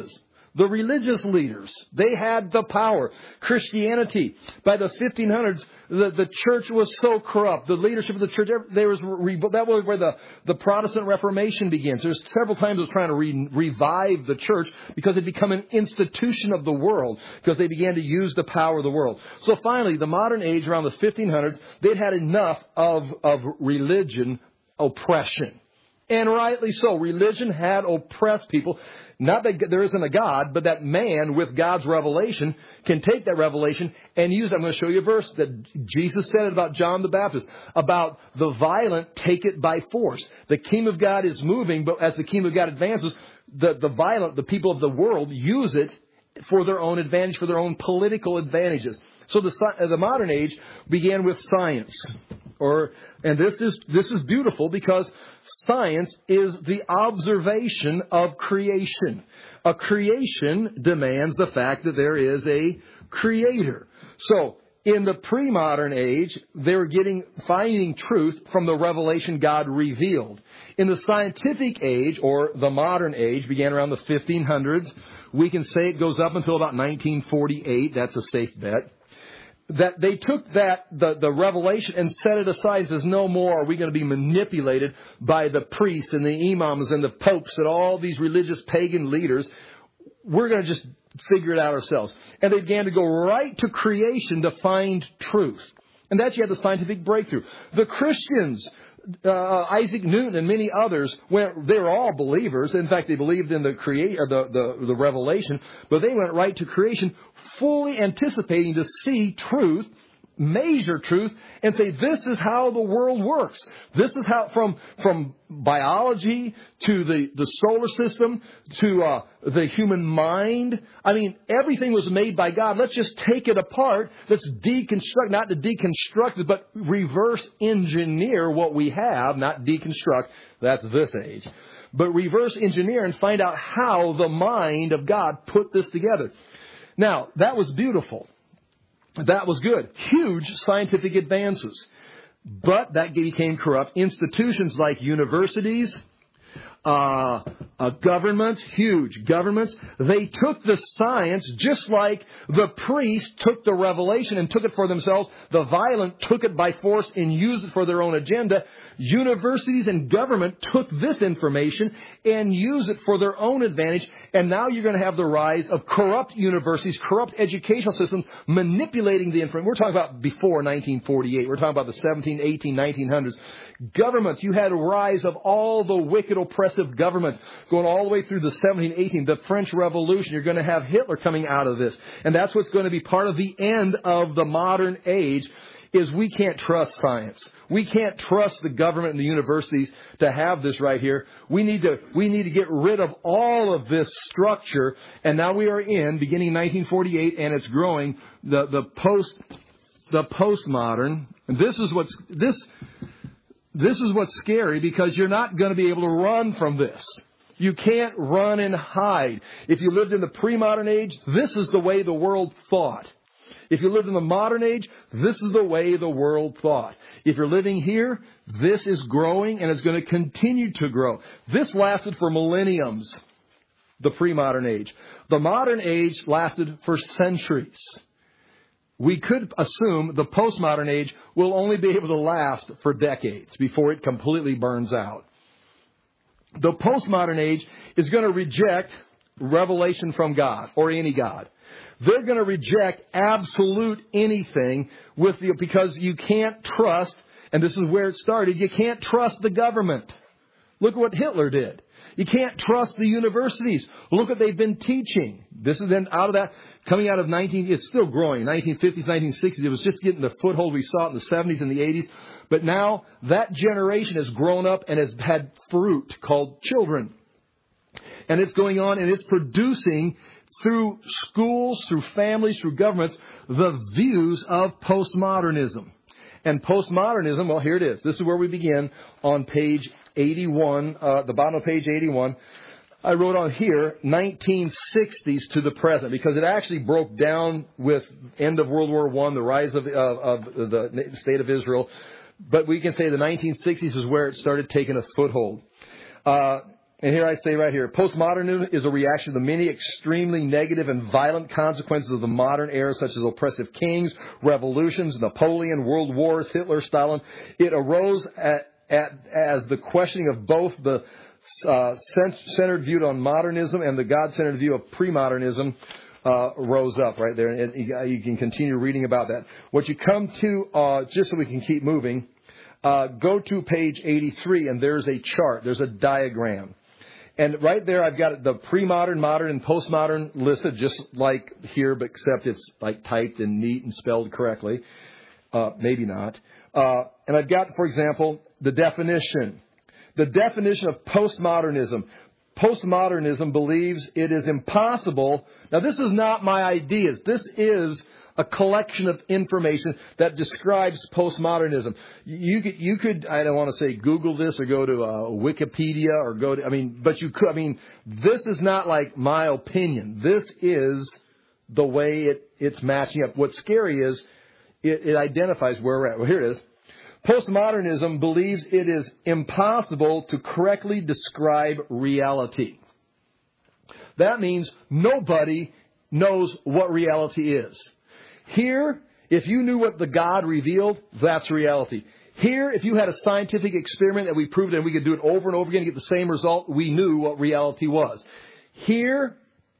The religious leaders, they had the power. Christianity, by the fifteen hundreds, the, the church was so corrupt. The leadership of the church, there was that was where the, the Protestant Reformation begins. There's several times it was trying to re, revive the church because it had become an institution of the world because they began to use the power of the world. So finally, the modern age, around the fifteen hundreds, they'd had enough of, of religion oppression. And rightly so. Religion had oppressed people. Not that there isn't a God, but that man with God's revelation can take that revelation and use it. I'm going to show you a verse that Jesus said it about John the Baptist, about the violent take it by force. The kingdom of God is moving, but as the kingdom of God advances, the, the violent, the people of the world, use it for their own advantage, for their own political advantages. So the, the modern age began with science. Or, and this is, this is beautiful because science is the observation of creation. A creation demands the fact that there is a creator. So, in the pre-modern age, they were getting, finding truth from the revelation God revealed. In the scientific age, or the modern age, began around the fifteen hundreds. We can say it goes up until about nineteen forty-eight. That's a safe bet. That they took that, the, the revelation, and set it aside and says, no more are we going to be manipulated by the priests and the imams and the popes and all these religious pagan leaders. We're going to just figure it out ourselves. And they began to go right to creation to find truth. And that's yet the scientific breakthrough. The Christians, uh, Isaac Newton and many others, went, they were all believers. In fact, they believed in the create, or the, the, the revelation, but they went right to creation, fully anticipating to see truth, measure truth, and say, this is how the world works. This is how, from from biology to the, the solar system to uh, the human mind. I mean, everything was made by God. Let's just take it apart. Let's deconstruct, not to deconstruct it, but reverse engineer what we have, not deconstruct. That's this age. But reverse engineer and find out how the mind of God put this together. Now, that was beautiful. That was good. Huge scientific advances. But that became corrupt. Institutions like universities, uh, uh, governments, huge governments, they took the science just like the priests took the revelation and took it for themselves. The violent took it by force and used it for their own agenda. Universities and government took this information and used it for their own advantage. And now you're going to have the rise of corrupt universities, corrupt educational systems manipulating the information. We're talking about before nineteen forty-eight. We're talking about the seventeen, eighteen, nineteen hundreds. Governments, you had a rise of all the wicked, oppressive governments going all the way through the seventeen, eighteen, the French Revolution. You're going to have Hitler coming out of this. And that's what's going to be part of the end of the modern age, is we can't trust science. We can't trust the government and the universities to have this right here. We need to, we need to get rid of all of this structure. And now we are in, beginning nineteen forty-eight, and it's growing, the, the post, the postmodern. And this is what's, this, this is what's scary, because you're not going to be able to run from this. You can't run and hide. If you lived in the pre-modern age, this is the way the world thought. If you lived in the modern age, this is the way the world thought. If you're living here, this is growing, and it's going to continue to grow. This lasted for millenniums, the pre-modern age. The modern age lasted for centuries. We could assume the postmodern age will only be able to last for decades before it completely burns out. The postmodern age is going to reject revelation from God, or any God. They're going to reject absolute anything with the, because you can't trust, and this is where it started, you can't trust the government. Look at what Hitler did. You can't trust the universities. Look what they've been teaching. This is then out of that, coming out of nineteen, it's still growing, nineteen fifties, nineteen sixties. It was just getting the foothold we saw it in the seventies and the eighties. But now that generation has grown up and has had fruit called children. And it's going on, and it's producing through schools, through families, through governments, the views of postmodernism. And postmodernism, well, here it is. This is where we begin on page eighty-one, uh, the bottom of page eighty-one. I wrote on here, nineteen sixties to the present, because it actually broke down with end of World War One, the rise of, of, of the state of Israel. But we can say the nineteen sixties is where it started taking a foothold. Uh, And here I say right here, postmodernism is a reaction to the many extremely negative and violent consequences of the modern era, such as oppressive kings, revolutions, Napoleon, world wars, Hitler, Stalin. It arose at, at, as the questioning of both the uh, centered view on modernism and the God-centered view of pre-modernism uh, rose up right there. And it, you can continue reading about that. What you come to, uh, just so we can keep moving, uh, go to page eighty-three, and there's a chart. There's a diagram. And right there, I've got the pre-modern, modern, and postmodern listed, just like here, but except it's like typed and neat and spelled correctly. Uh, maybe not. Uh, and I've got, for example, the definition. The definition of postmodernism. Postmodernism believes it is impossible. Now, this is not my ideas. This is a collection of information that describes postmodernism. You could, you could, I don't want to say Google this or go to uh, Wikipedia or go to, I mean, but you could, I mean, this is not like my opinion. This is the way it, it's matching up. What's scary is it, it identifies where we're at. Well, here it is. Postmodernism believes it is impossible to correctly describe reality. That means nobody knows what reality is. Here, if you knew what the God revealed, that's reality. Here, if you had a scientific experiment that we proved and we could do it over and over again to get the same result, we knew what reality was. Here,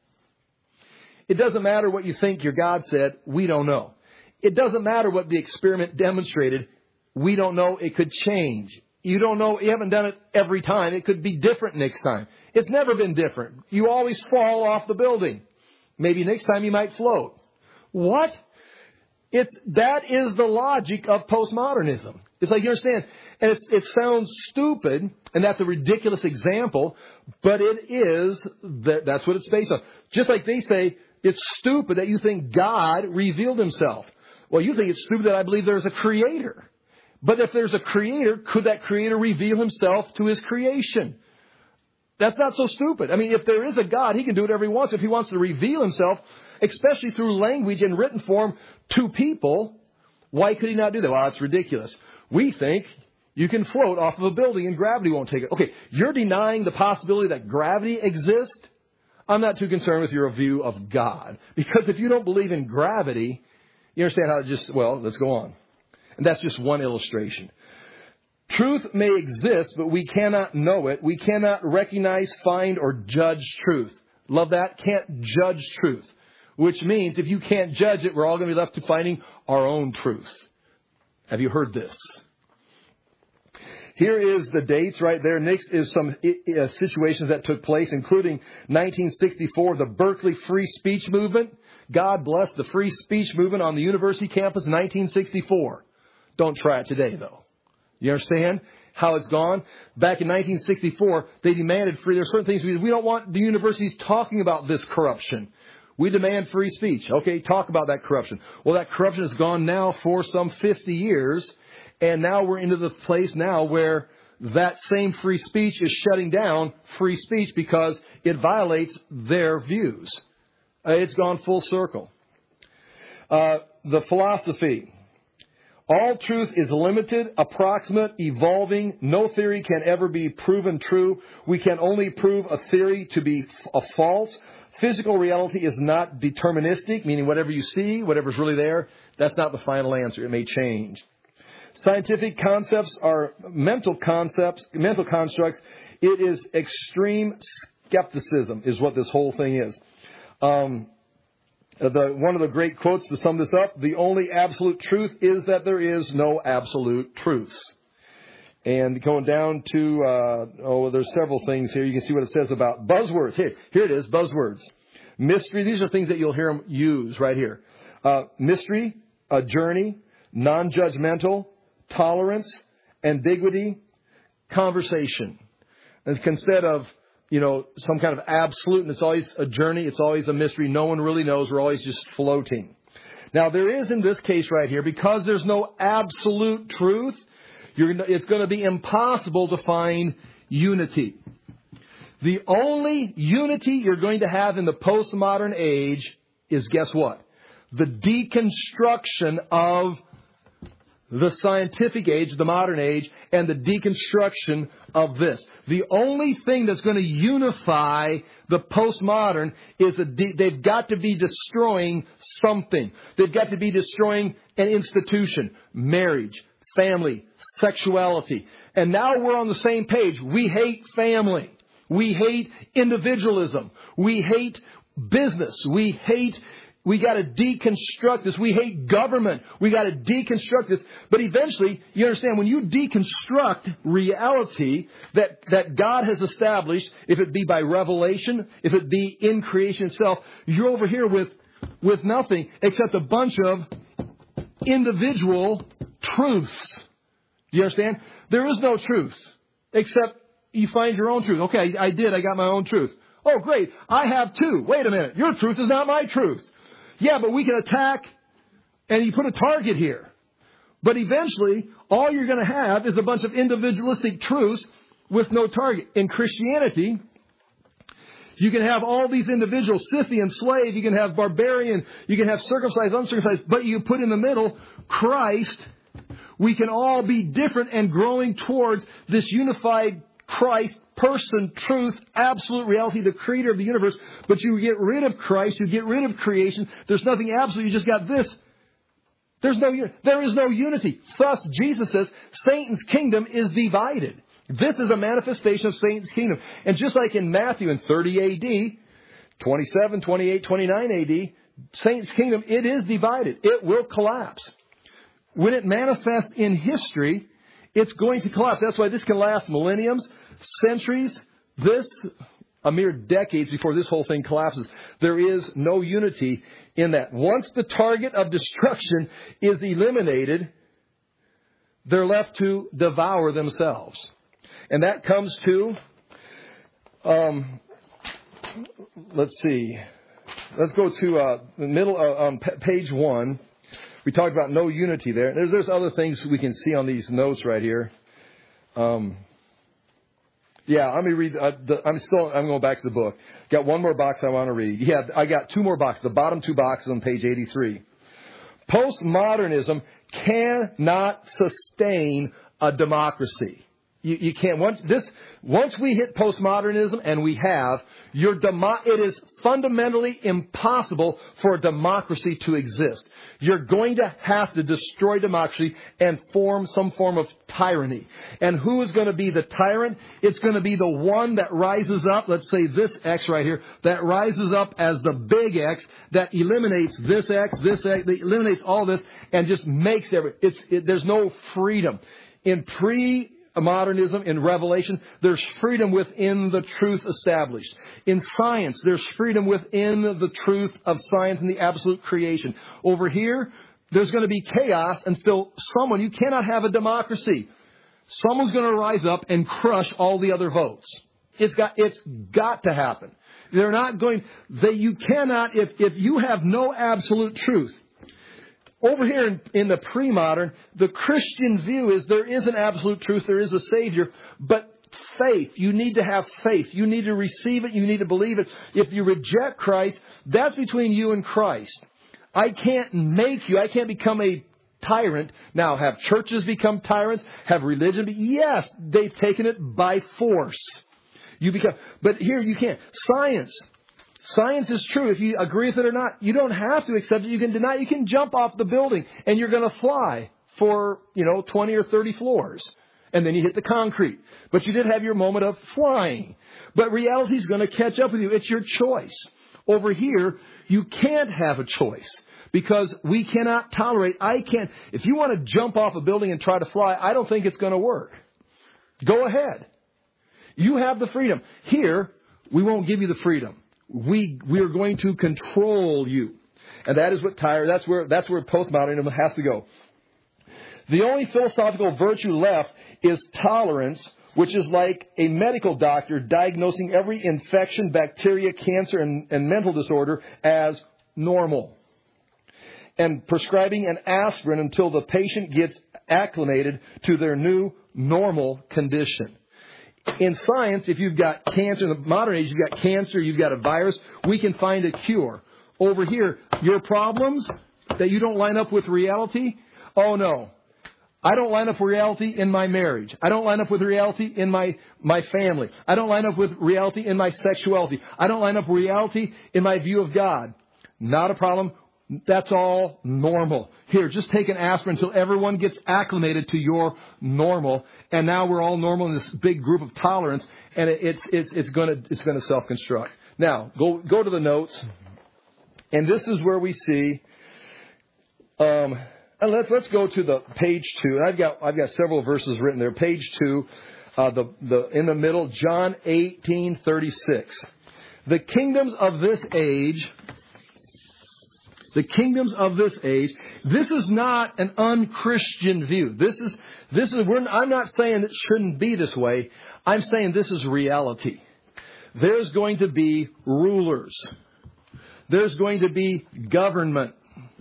it doesn't matter what you think your God said, we don't know. It doesn't matter what the experiment demonstrated, we don't know. It could change. You don't know. You haven't done it every time. It could be different next time. It's never been different. You always fall off the building. Maybe next time you might float. What? It's, that is the logic of postmodernism. It's like, you understand, and it, it sounds stupid, and that's a ridiculous example, but it is, that, that's what it's based on. Just like they say, it's stupid that you think God revealed himself. Well, you think it's stupid that I believe there's a creator. But if there's a creator, could that creator reveal himself to his creation? That's not so stupid. I mean, if there is a God, he can do whatever he wants. If he wants to reveal himself, especially through language and written form to people, why could he not do that? Well, that's ridiculous. We think you can float off of a building and gravity won't take it. Okay, you're denying the possibility that gravity exists? I'm not too concerned with your view of God. Because if you don't believe in gravity, you understand how it just, well, let's go on. And that's just one illustration. Truth may exist, but we cannot know it. We cannot recognize, find, or judge truth. Love that? Can't judge truth. Which means if you can't judge it, we're all going to be left to finding our own truth. Have you heard this? Here is the dates right there. Next is some uh, situations that took place, including nineteen sixty-four, the Berkeley Free Speech Movement. God bless the free speech movement on the university campus in nineteen sixty-four. Don't try it today, though. You understand how it's gone? Back in nineteen sixty-four, they demanded free. There are certain things we, we don't want the universities talking about this corruption. We demand free speech. Okay, talk about that corruption. Well, that corruption has gone now for some fifty years. And now we're into the place now where that same free speech is shutting down free speech because it violates their views. Uh, it's gone full circle. Uh, the philosophy. All truth is limited, approximate, evolving. No theory can ever be proven true. We can only prove a theory to be a false. Physical reality is not deterministic, meaning whatever you see, whatever's really there, that's not the final answer. It may change. Scientific concepts are mental concepts, mental constructs. It is extreme skepticism is what this whole thing is. Um, the, one of the great quotes to sum this up, the only absolute truth is that there is no absolute truths. And going down to, uh, oh, there's several things here. You can see what it says about buzzwords. Here, here it is, buzzwords. Mystery, these are things that you'll hear them use right here. Uh, mystery, a journey, non-judgmental, tolerance, ambiguity, conversation. And instead of, you know, some kind of absolute, and it's always a journey, it's always a mystery. No one really knows. We're always just floating. Now, there is in this case right here, because there's no absolute truth, you're, it's going to be impossible to find unity. The only unity you're going to have in the postmodern age is, guess what? The deconstruction of the scientific age, the modern age, and the deconstruction of this. The only thing that's going to unify the postmodern is that de- they've got to be destroying something. They've got to be destroying an institution, marriage, family, sexuality. And now we're on the same page. We hate family. We hate individualism. We hate business. We hate... We got to deconstruct this. We hate government. We got to deconstruct this. But eventually, you understand, when you deconstruct reality that, that God has established, if it be by revelation, if it be in creation itself, you're over here with, with nothing except a bunch of individual truths. You understand? There is no truth except you find your own truth. Okay, I did. I got my own truth. Oh, great. I have two. Wait a minute. Your truth is not my truth. Yeah, but we can attack, and you put a target here. But eventually, all you're going to have is a bunch of individualistic truths with no target. In Christianity, you can have all these individuals, Scythian, slave, you can have barbarian, you can have circumcised, uncircumcised, but you put in the middle Christ. We can all be different and growing towards this unified Christ, person, truth, absolute reality, the creator of the universe. But you get rid of Christ, you get rid of creation. There's nothing absolute. You just got this. There's no, there is no unity. Thus, Jesus says, Satan's kingdom is divided. This is a manifestation of Satan's kingdom. And just like in Matthew in thirty A D, twenty-seven, twenty-eight, twenty-nine A D, Satan's kingdom, it is divided. It will collapse. When it manifests in history, it's going to collapse. That's why this can last millenniums, centuries, this, a mere decades before this whole thing collapses. There is no unity in that. Once the target of destruction is eliminated, they're left to devour themselves. And that comes to, um, let's see, let's go to uh, the middle, uh, um, p- page one. We talked about no unity there. There's, there's other things we can see on these notes right here. Um, yeah, let me read. Uh, the, I'm still. I'm going back to the book. Got one more box I want to read. Yeah, I got two more boxes. The bottom two boxes on page eighty-three. Postmodernism cannot sustain a democracy. You, you can't. Once this, once we hit postmodernism, and we have, your demo, it is fundamentally impossible for a democracy to exist. You're going to have to destroy democracy and form some form of tyranny. And who is going to be the tyrant? It's going to be the one that rises up. Let's say this X right here, that rises up as the big X that eliminates this X, this X, that eliminates all this, and just makes every. It's it, there's no freedom in pre. Modernism, in Revelation, there's freedom within the truth established. In science, there's freedom within the truth of science and the absolute creation. Over here, there's going to be chaos and still someone, you cannot have a democracy. Someone's going to rise up and crush all the other votes. It's got, it's got to happen. They're not going, they, you cannot, if, if you have no absolute truth. Over here in, in the pre-modern, the Christian view is there is an absolute truth, there is a Savior, but faith, you need to have faith. You need to receive it, you need to believe it. If you reject Christ, that's between you and Christ. I can't make you, I can't become a tyrant. Now, have churches become tyrants? Have religion be? Yes, they've taken it by force. You become, but here you can't. Science. Science is true. If you agree with it or not, you don't have to accept it. You can deny it. You can jump off the building and you're going to fly for, you know, twenty or thirty floors. And then you hit the concrete. But you did have your moment of flying. But reality is going to catch up with you. It's your choice. Over here, you can't have a choice because we cannot tolerate. I can't. If you want to jump off a building and try to fly, I don't think it's going to work. Go ahead. You have the freedom. Here, we won't give you the freedom. We we are going to control you, and that is what tire. That's where that's where postmodernism has to go. The only philosophical virtue left is tolerance, which is like a medical doctor diagnosing every infection, bacteria, cancer, and, and mental disorder as normal, and prescribing an aspirin until the patient gets acclimated to their new normal condition. In science, if you've got cancer, in the modern age, you've got cancer, you've got a virus, we can find a cure. Over here, your problems that you don't line up with reality, oh no. I don't line up with reality in my marriage. I don't line up with reality in my, my family. I don't line up with reality in my sexuality. I don't line up with reality in my view of God. Not a problem. That's all normal. Here, just take an aspirin until everyone gets acclimated to your normal. And now we're all normal in this big group of tolerance. And it, it's, it's, it's gonna, it's gonna self-construct. Now, go, go to the notes. And this is where we see, um, and let's, let's go to the page two. I've got, I've got several verses written there. Page two, uh, the, the, in the middle, John eighteen thirty-six. The kingdoms of this age, the kingdoms of this age, this is not an unchristian view. This is, this is, we're, I'm not saying it shouldn't be this way. I'm saying this is reality. There's going to be rulers. There's going to be government.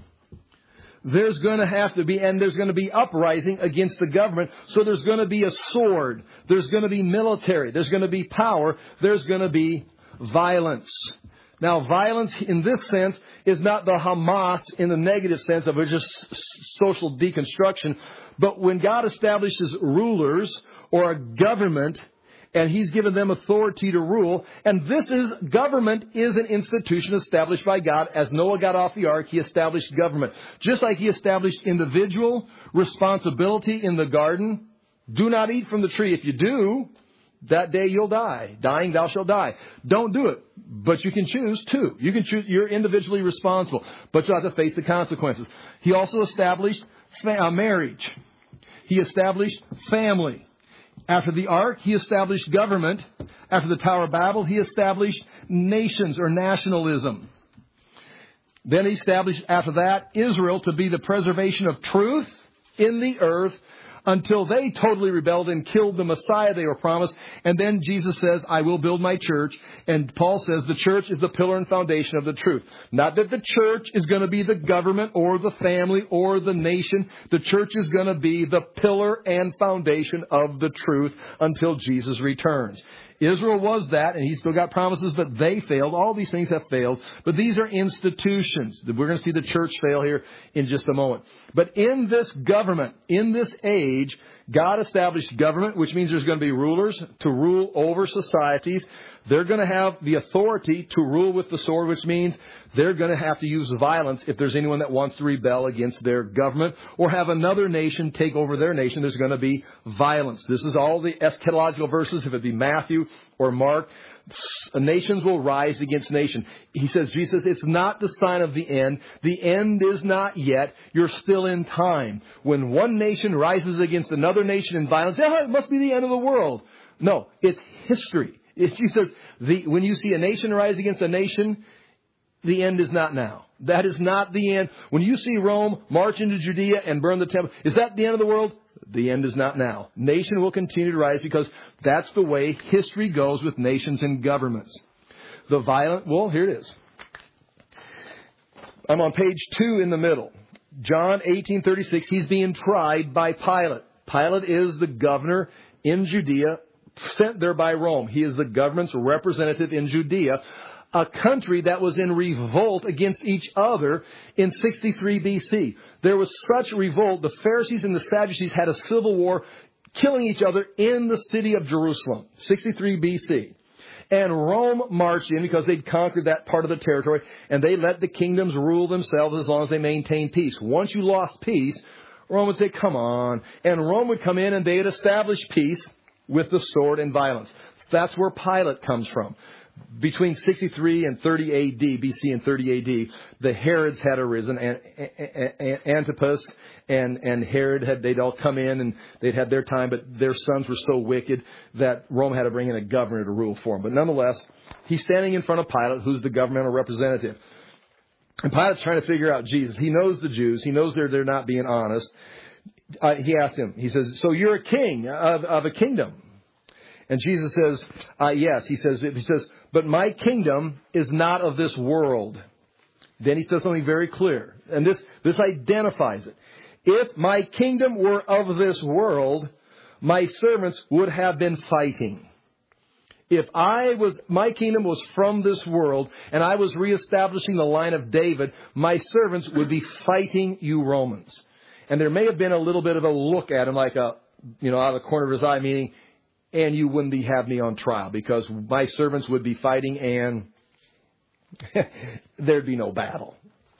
There's going to have to be, and there's going to be uprising against the government. So there's going to be a sword. There's going to be military. There's going to be power. There's going to be violence. Now, violence in this sense is not the Hamas in the negative sense of just social deconstruction. But when God establishes rulers or a government, and He's given them authority to rule. And this is, government is an institution established by God. As Noah got off the ark, He established government. Just like He established individual responsibility in the garden. Do not eat from the tree. If you do, that day you'll die. Dying, thou shalt die. Don't do it. But you can choose to. You can choose. You're individually responsible. But you have to face the consequences. He also established fa- marriage. He established family. After the ark, He established government. After the Tower of Babel, He established nations or nationalism. Then He established, after that, Israel to be the preservation of truth in the earth until they totally rebelled and killed the Messiah they were promised. And then Jesus says, I will build my church. And Paul says the church is the pillar and foundation of the truth. Not that the church is going to be the government or the family or the nation. The church is going to be the pillar and foundation of the truth until Jesus returns. Israel was that, and He's still got promises, but they failed. All these things have failed. But these are institutions. We're going to see the church fail here in just a moment. But in this government, in this age, God established government, which means there's going to be rulers to rule over societies. They're going to have the authority to rule with the sword, which means they're going to have to use violence if there's anyone that wants to rebel against their government or have another nation take over their nation. There's going to be violence. This is all the eschatological verses, if it be Matthew or Mark. Nations will rise against nation. He says, Jesus, it's not the sign of the end. The end is not yet. You're still in time. When one nation rises against another nation in violence, oh, it must be the end of the world. No, it's history. He says, the, when you see a nation rise against a nation, the end is not now. That is not the end. When you see Rome march into Judea and burn the temple, is that the end of the world? The end is not now. Nation will continue to rise because that's the way history goes with nations and governments. The violent, well, here it is. I'm on page two in the middle. John eighteen thirty-six, He's being tried by Pilate. Pilate is the governor in Judea, sent there by Rome. He is the government's representative in Judea, a country that was in revolt against each other in sixty-three B C. There was such revolt, the Pharisees and the Sadducees had a civil war, killing each other in the city of Jerusalem, sixty-three B C. And Rome marched in because they'd conquered that part of the territory, and they let the kingdoms rule themselves as long as they maintained peace. Once you lost peace, Rome would say, come on. And Rome would come in and they'd establish peace with the sword and violence. That's where Pilate comes from. Between sixty-three and thirty A D, B C and thirty A D, the Herods had arisen, and Antipas and, and Herod had, they'd all come in and they'd had their time, but their sons were so wicked that Rome had to bring in a governor to rule for them. But nonetheless, he's standing in front of Pilate, who's the governmental representative. And Pilate's trying to figure out Jesus. He knows the Jews. He knows they're, they're not being honest. Uh, he asked him, he says, so you're a king of, of a kingdom. And Jesus says, uh, yes. He says, he says, but my kingdom is not of this world. Then he says something very clear. And this, this identifies it. If my kingdom were of this world, my servants would have been fighting. If I was, my kingdom was from this world and I was reestablishing the line of David, my servants would be fighting you Romans. And there may have been a little bit of a look at him like a, you know, out of the corner of his eye, meaning, and you wouldn't be have me on trial because my servants would be fighting and there'd be no battle.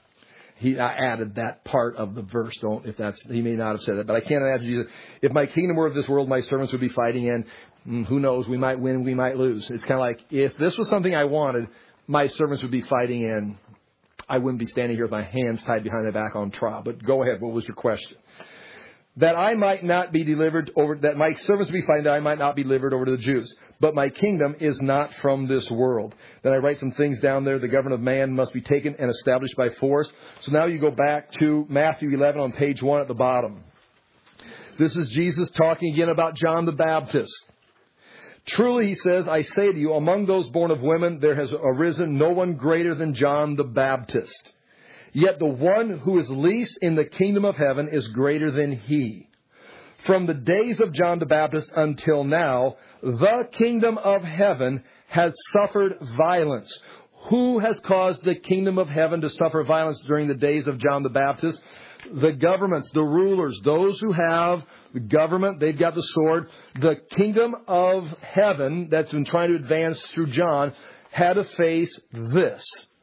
He I added that part of the verse. Don't if that's he may not have said that, but I can't imagine Jesus. If my kingdom were of this world, my servants would be fighting, and mm, who knows, we might win, we might lose. It's kind of like if this was something I wanted, my servants would be fighting, and I wouldn't be standing here with my hands tied behind my back on trial. But go ahead. What was your question? That I might not be delivered over, that my servants would be fighting, that I might not be delivered over to the Jews. But my kingdom is not from this world. Then I write some things down there. The government of man must be taken and established by force. So now you go back to Matthew eleven on page one at the bottom. This is Jesus talking again about John the Baptist. Truly, he says, I say to you, among those born of women, there has arisen no one greater than John the Baptist. Yet the one who is least in the kingdom of heaven is greater than he. From the days of John the Baptist until now, the kingdom of heaven has suffered violence. Who has caused the kingdom of heaven to suffer violence during the days of John the Baptist? The governments, the rulers, those who have the government, they've got the sword. The kingdom of heaven that's been trying to advance through John had to face this.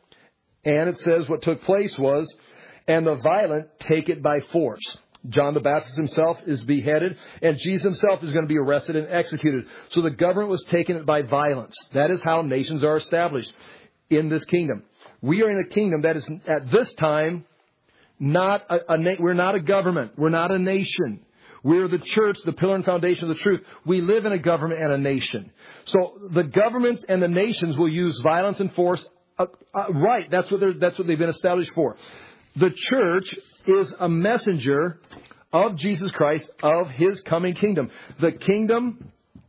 And it says what took place was, and the violent take it by force. John the Baptist himself is beheaded, and Jesus himself is going to be arrested and executed. So the government was taking it by violence. That is how nations are established in this kingdom. We are in a kingdom that is at this time not a, a we're not a government. We're not a nation. We're the church, the pillar and foundation of the truth. We live in a government and a nation. So the governments and the nations will use violence and force. Uh, uh, right, that's what they're, that's what they've been established for. The church is a messenger of Jesus Christ, of His coming kingdom. The kingdom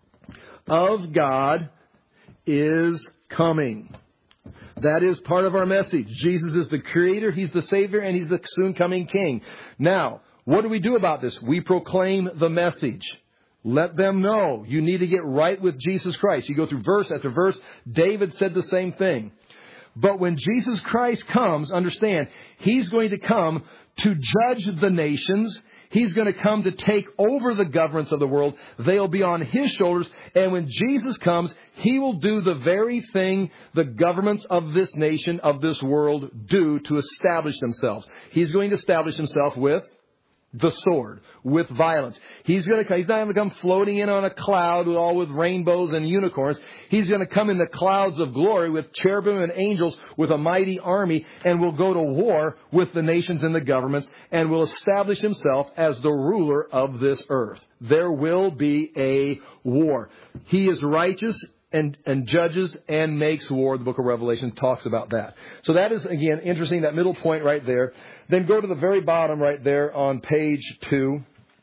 of God is coming. That is part of our message. Jesus is the Creator, He's the Savior, and He's the soon coming King. Now, what do we do about this? We proclaim the message. Let them know you need to get right with Jesus Christ. You go through verse after verse. David said the same thing. But when Jesus Christ comes, understand, He's going to come to judge the nations. He's going to come to take over the governments of the world. They'll be on His shoulders. And when Jesus comes, He will do the very thing the governments of this nation, of this world, do to establish themselves. He's going to establish Himself with the sword, with violence. He's going to, he's not going to come floating in on a cloud with all with rainbows and unicorns. He's going to come in the clouds of glory with cherubim and angels with a mighty army, and will go to war with the nations and the governments, and will establish Himself as the ruler of this earth. There will be a war. He is righteous and, and judges and makes war. The book of Revelation talks about that. So that is, again, interesting, that middle point right there. Then go to the very bottom right there on page two.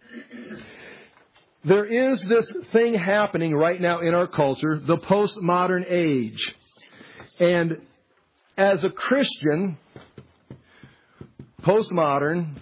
There is this thing happening right now in our culture, the postmodern age. And as a Christian, postmodern,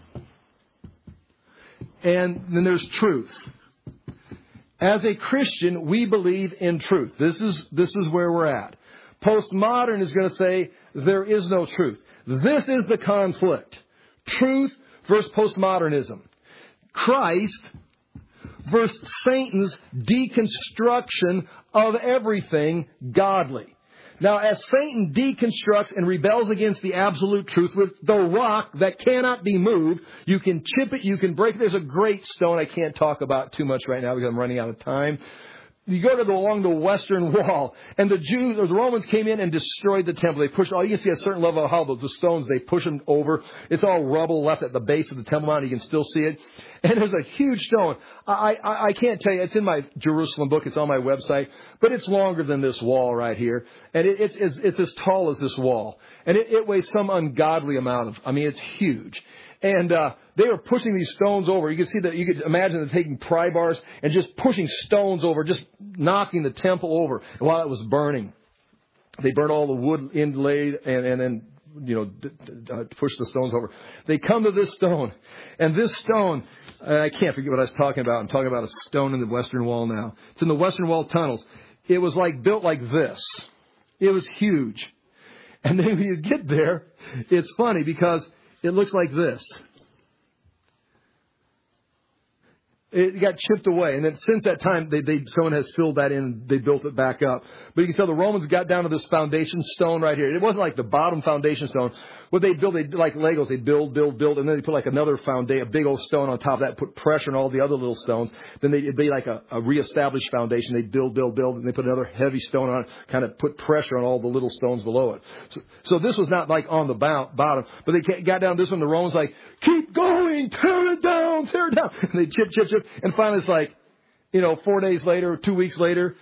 and then there's truth. As a Christian, we believe in truth. This is, this is where we're at. Postmodern is going to say there is no truth. This is the conflict. Truth versus postmodernism. Christ versus Satan's deconstruction of everything godly. Now, as Satan deconstructs and rebels against the absolute truth with the rock that cannot be moved, you can chip it, you can break it. There's a great stone I can't talk about too much right now because I'm running out of time. You go to the, along the Western Wall, and the Jews or the Romans came in and destroyed the temple. They pushed all. You can see a certain level of how the stones, they push them over. It's all rubble left at the base of the Temple Mount. You can still see it. And there's a huge stone. I, I, I can't tell you. It's in my Jerusalem book. It's on my website. But it's longer than this wall right here. And it, it, it's, it's as tall as this wall. And it, it weighs some ungodly amount of, I mean, it's huge. And uh, they were pushing these stones over. You could see that. You could imagine them taking pry bars and just pushing stones over, just knocking the temple over while it was burning. They burned all the wood inlaid and, and then, you know, d- d- uh, pushed the stones over. They come to this stone, and this stone, uh, I can't forget what I was talking about. I'm talking about a stone in the Western Wall now. It's in the Western Wall tunnels. It was like built like this. It was huge. And then when you get there, it's funny because it looks like this. It got chipped away. And then since that time, they, they, someone has filled that in. They built it back up. But you can tell the Romans got down to this foundation stone right here. It wasn't like the bottom foundation stone. What they build, they like Legos. They build, build, build. And then they put like another foundation, a big old stone on top of that, put pressure on all the other little stones. Then they, it'd be like a, a reestablished foundation. They build, build, build. And they put another heavy stone on it, kind of put pressure on all the little stones below it. So, so this was not like on the bottom. But they got down this one. The Romans like, keep going, tear it down, tear it down. And they chip, chip, chip. And finally it's like, you know, four days later, two weeks later,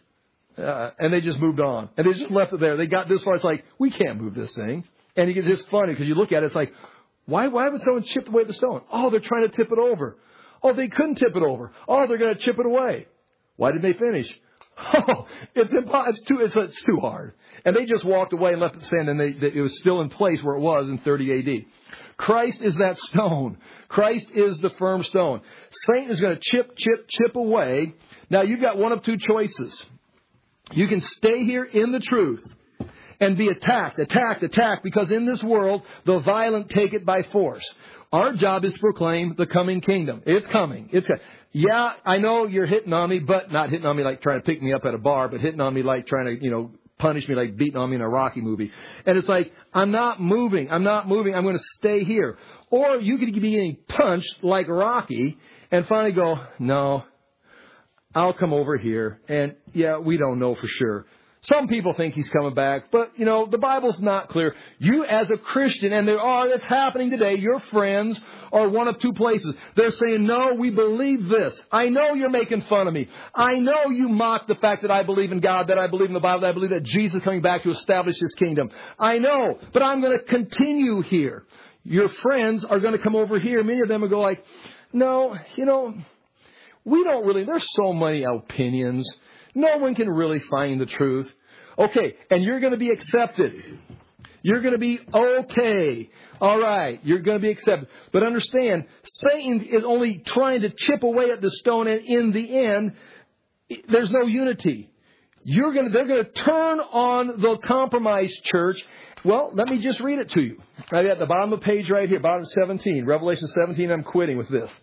uh, and they just moved on. And they just left it there. They got this far. It's like, we can't move this thing. And it's just funny because you look at it, it's like, why, why haven't someone chipped away the stone? Oh, they're trying to tip it over. Oh, they couldn't tip it over. Oh, they're going to chip it away. Why did they finish? Oh, it's impossible. It's too, it's, it's too hard. And they just walked away and left it stand, and they, they, it was still in place where it was in thirty A D. Christ is that stone. Christ is the firm stone. Satan is going to chip, chip, chip away. Now, you've got one of two choices. You can stay here in the truth and be attacked, attacked, attacked, because in this world, the violent take it by force. Our job is to proclaim the coming kingdom. It's coming. It's coming. Yeah, I know you're hitting on me, but not hitting on me like trying to pick me up at a bar, but hitting on me like trying to, you know, punish me like beating on me in a Rocky movie. And it's like, I'm not moving. I'm not moving. I'm going to stay here. Or you could be getting punched like Rocky and finally go, no, I'll come over here. And yeah, we don't know for sure. Some people think he's coming back, but, you know, the Bible's not clear. You as a Christian, and there are, it's happening today, your friends are one of two places. They're saying, no, we believe this. I know you're making fun of me. I know you mock the fact that I believe in God, that I believe in the Bible, that I believe that Jesus is coming back to establish His kingdom. I know, but I'm going to continue here. Your friends are going to come over here. Many of them will go like, no, you know, we don't really, there's so many opinions. No one can really find the truth. Okay, and you're going to be accepted. You're going to be okay. All right, you're going to be accepted. But understand, Satan is only trying to chip away at the stone, and in the end, there's no unity. You're going to, they're going to turn on the compromised church. Well, let me just read it to you. Right at the bottom of the page right here, bottom seventeen, Revelation seventeen. I'm quitting with this.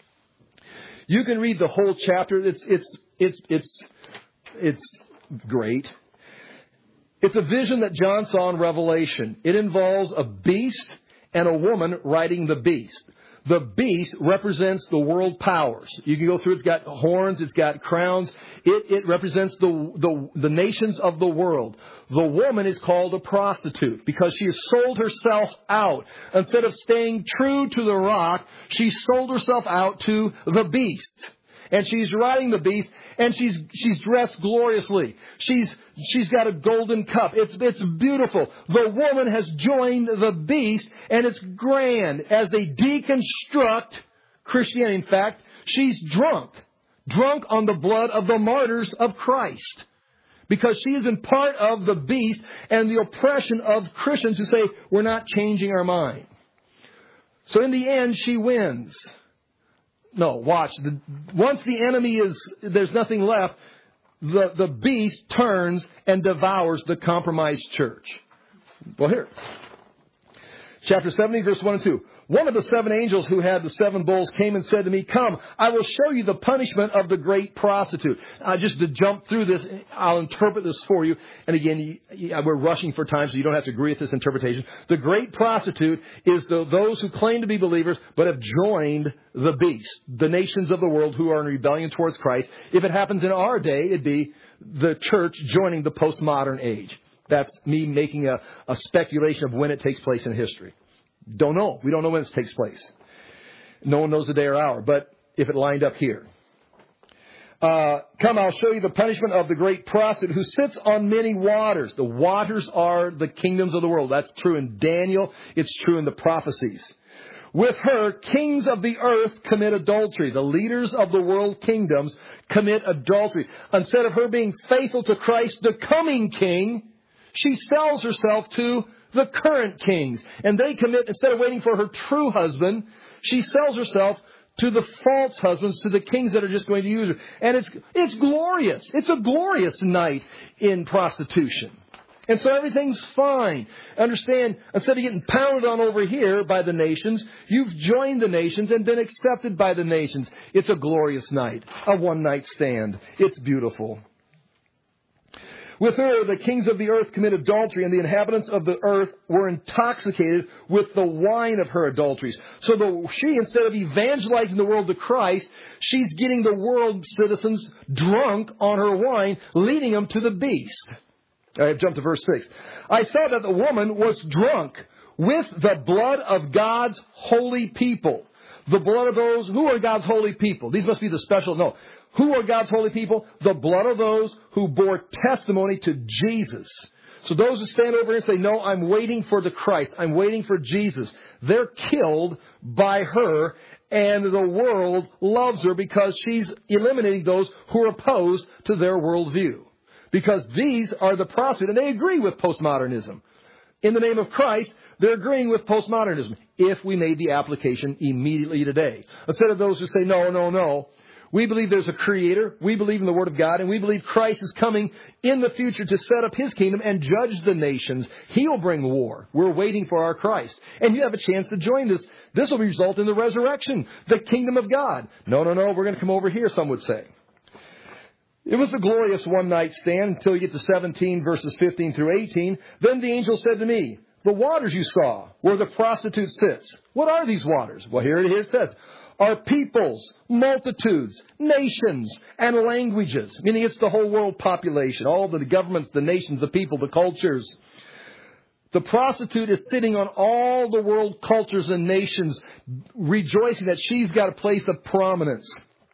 You can read the whole chapter. It's it's it's it's it's great. It's a vision that John saw in Revelation. It involves a beast and a woman riding the beast. The beast represents the world powers. You can go through. It's got horns. It's got crowns. It, it represents the, the, the nations of the world. The woman is called a prostitute because she has sold herself out. Instead of staying true to the rock, she sold herself out to the beast. And she's riding the beast, and she's she's dressed gloriously. She's she's got a golden cup. It's it's beautiful. The woman has joined the beast, and it's grand as they deconstruct Christianity. In fact, she's drunk, drunk on the blood of the martyrs of Christ, because she is in part of the beast and the oppression of Christians who say we're not changing our mind. So in the end, she wins. No, watch. The, once the enemy is, there's nothing left, the, the beast turns and devours the compromised church. Well, here. Chapter seventeen, verse one and two. One of the seven angels who had the seven bowls came and said to me, come, I will show you the punishment of the great prostitute. Uh, just to jump through this, I'll interpret this for you. And again, you, you, we're rushing for time, so you don't have to agree with this interpretation. The great prostitute is the, those who claim to be believers, but have joined the beast, the nations of the world who are in rebellion towards Christ. If it happens in our day, it'd be the church joining the postmodern age. That's me making a, a speculation of when it takes place in history. Don't know. We don't know when this takes place. No one knows the day or hour. But if it lined up here. Uh, come, I'll show you the punishment of the great prostitute who sits on many waters. The waters are the kingdoms of the world. That's true in Daniel. It's true in the prophecies. With her, kings of the earth commit adultery. The leaders of the world kingdoms commit adultery. Instead of her being faithful to Christ, the coming king, she sells herself to the current kings. And they commit, instead of waiting for her true husband, she sells herself to the false husbands, to the kings that are just going to use her. And it's it's glorious. It's a glorious night in prostitution. And so everything's fine. Understand, instead of getting pounded on over here by the nations, you've joined the nations and been accepted by the nations. It's a glorious night, a one-night stand. It's beautiful. With her, the kings of the earth committed adultery, and the inhabitants of the earth were intoxicated with the wine of her adulteries. So the, she, instead of evangelizing the world to Christ, she's getting the world citizens drunk on her wine, leading them to the beast. I have jumped to verse six. I saw that the woman was drunk with the blood of God's holy people. The blood of those, who are God's holy people? These must be the special, no. Who are God's holy people? The blood of those who bore testimony to Jesus. So those who stand over here and say, no, I'm waiting for the Christ. I'm waiting for Jesus. They're killed by her, and the world loves her because she's eliminating those who are opposed to their worldview. Because these are the prostitutes, and they agree with postmodernism. In the name of Christ, they're agreeing with postmodernism. If we made the application immediately today. Instead of those who say, no, no, no. We believe there's a creator. We believe in the Word of God. And we believe Christ is coming in the future to set up His kingdom and judge the nations. He'll bring war. We're waiting for our Christ. And you have a chance to join this. This will result in the resurrection, the kingdom of God. No, no, no. We're going to come over here, some would say. It was a glorious one-night stand until you get to seventeen, verses fifteen through eighteen. Then the angel said to me, the waters you saw where the prostitute sits. What are these waters? Well, here it is. It says, are peoples, multitudes, nations, and languages. Meaning it's the whole world population. All the governments, the nations, the people, the cultures. The prostitute is sitting on all the world cultures and nations, rejoicing that she's got a place of prominence.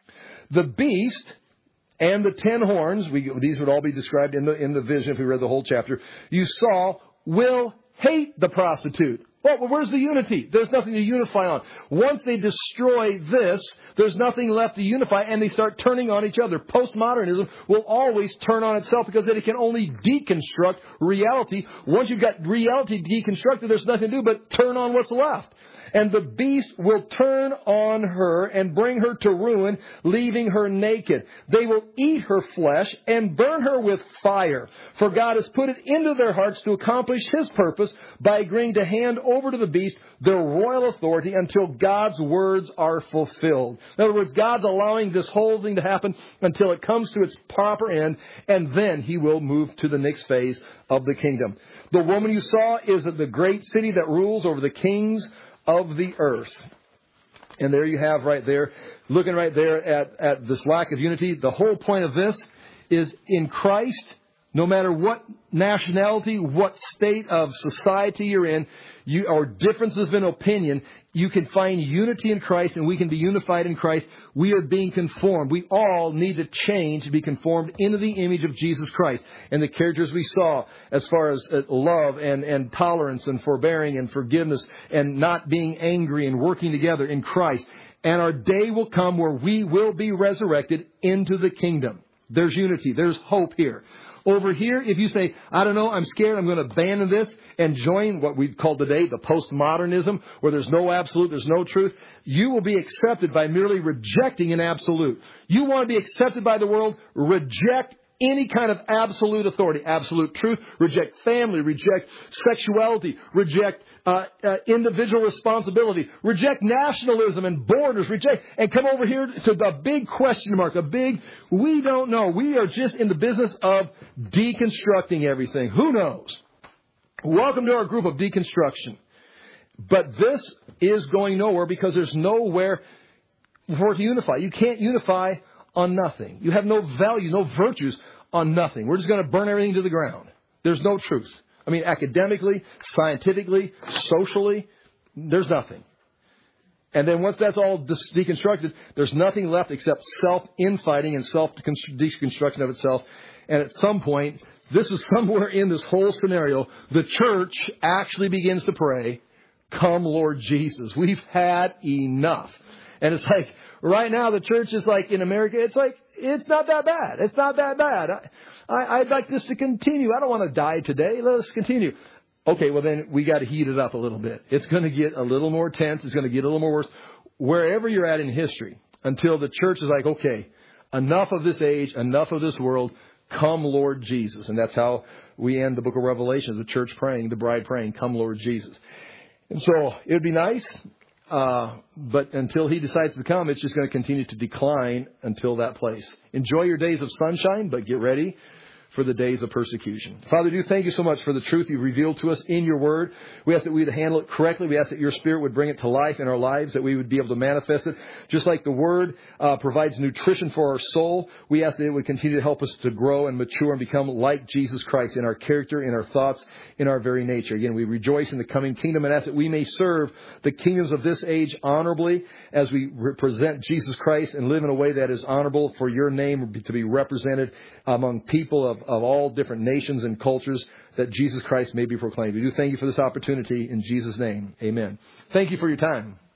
The beast and the ten horns, we, these would all be described in the, in the vision if we read the whole chapter, you saw, will hate the prostitute. Well, where's the unity? There's nothing to unify on. Once they destroy this, there's nothing left to unify, and they start turning on each other. Postmodernism will always turn on itself because it can only deconstruct reality. Once you've got reality deconstructed, there's nothing to do but turn on what's left. And the beast will turn on her and bring her to ruin, leaving her naked. They will eat her flesh and burn her with fire. For God has put it into their hearts to accomplish His purpose by agreeing to hand over to the beast their royal authority until God's words are fulfilled. In other words, God's allowing this whole thing to happen until it comes to its proper end, and then He will move to the next phase of the kingdom. The woman you saw is the great city that rules over the kings of the earth. And there you have right there, looking right there at, at this lack of unity. The whole point of this is in Christ, no matter what nationality, what state of society you're in, you, or differences in opinion, you can find unity in Christ, and we can be unified in Christ. We are being conformed. We all need to change to be conformed into the image of Jesus Christ. And the characters we saw as far as love and, and tolerance and forbearing and forgiveness and not being angry and working together in Christ. And our day will come where we will be resurrected into the kingdom. There's unity. There's hope here. Over here, if you say, I don't know, I'm scared, I'm going to abandon this and join what we call today the postmodernism, where there's no absolute, there's no truth, you will be accepted by merely rejecting an absolute. You want to be accepted by the world, reject any kind of absolute authority, absolute truth, reject family, reject sexuality, reject uh, uh, individual responsibility, reject nationalism and borders, reject, and come over here to the big question mark, a big, we don't know. We are just in the business of deconstructing everything. Who knows? Welcome to our group of deconstruction. But this is going nowhere because there's nowhere for it to unify. You can't unify on nothing. You have no value, no virtues on nothing. We're just going to burn everything to the ground. There's no truth. I mean, academically, scientifically, socially, there's nothing. And then once that's all deconstructed, there's nothing left except self-infighting and self-deconstruction of itself. And at some point, this is somewhere in this whole scenario, the church actually begins to pray, come Lord Jesus. We've had enough. And it's like, right now, the church is like in America, it's like, it's not that bad. It's not that bad. I, I, I'd like this to continue. I don't want to die today. Let us continue. Okay, well then we got to heat it up a little bit. It's going to get a little more tense. It's going to get a little more worse. Wherever you're at in history, until the church is like, okay, enough of this age, enough of this world. Come, Lord Jesus. And that's how we end the book of Revelation, the church praying, the bride praying, come Lord Jesus. And so it would be nice, uh, but until he decides to come, it's just going to continue to decline until that place. Enjoy your days of sunshine, but get ready for the days of persecution. Father, do thank you so much for the truth you've revealed to us in your word. We ask that we would handle it correctly. We ask that your Spirit would bring it to life in our lives, that we would be able to manifest it. Just like the word uh, provides nutrition for our soul, we ask that it would continue to help us to grow and mature and become like Jesus Christ in our character, in our thoughts, in our very nature. Again, we rejoice in the coming kingdom and ask that we may serve the kingdoms of this age honorably as we represent Jesus Christ and live in a way that is honorable for your name to be represented among people of of all different nations and cultures, that Jesus Christ may be proclaimed. We do thank you for this opportunity in Jesus' name. Amen. Thank you for your time.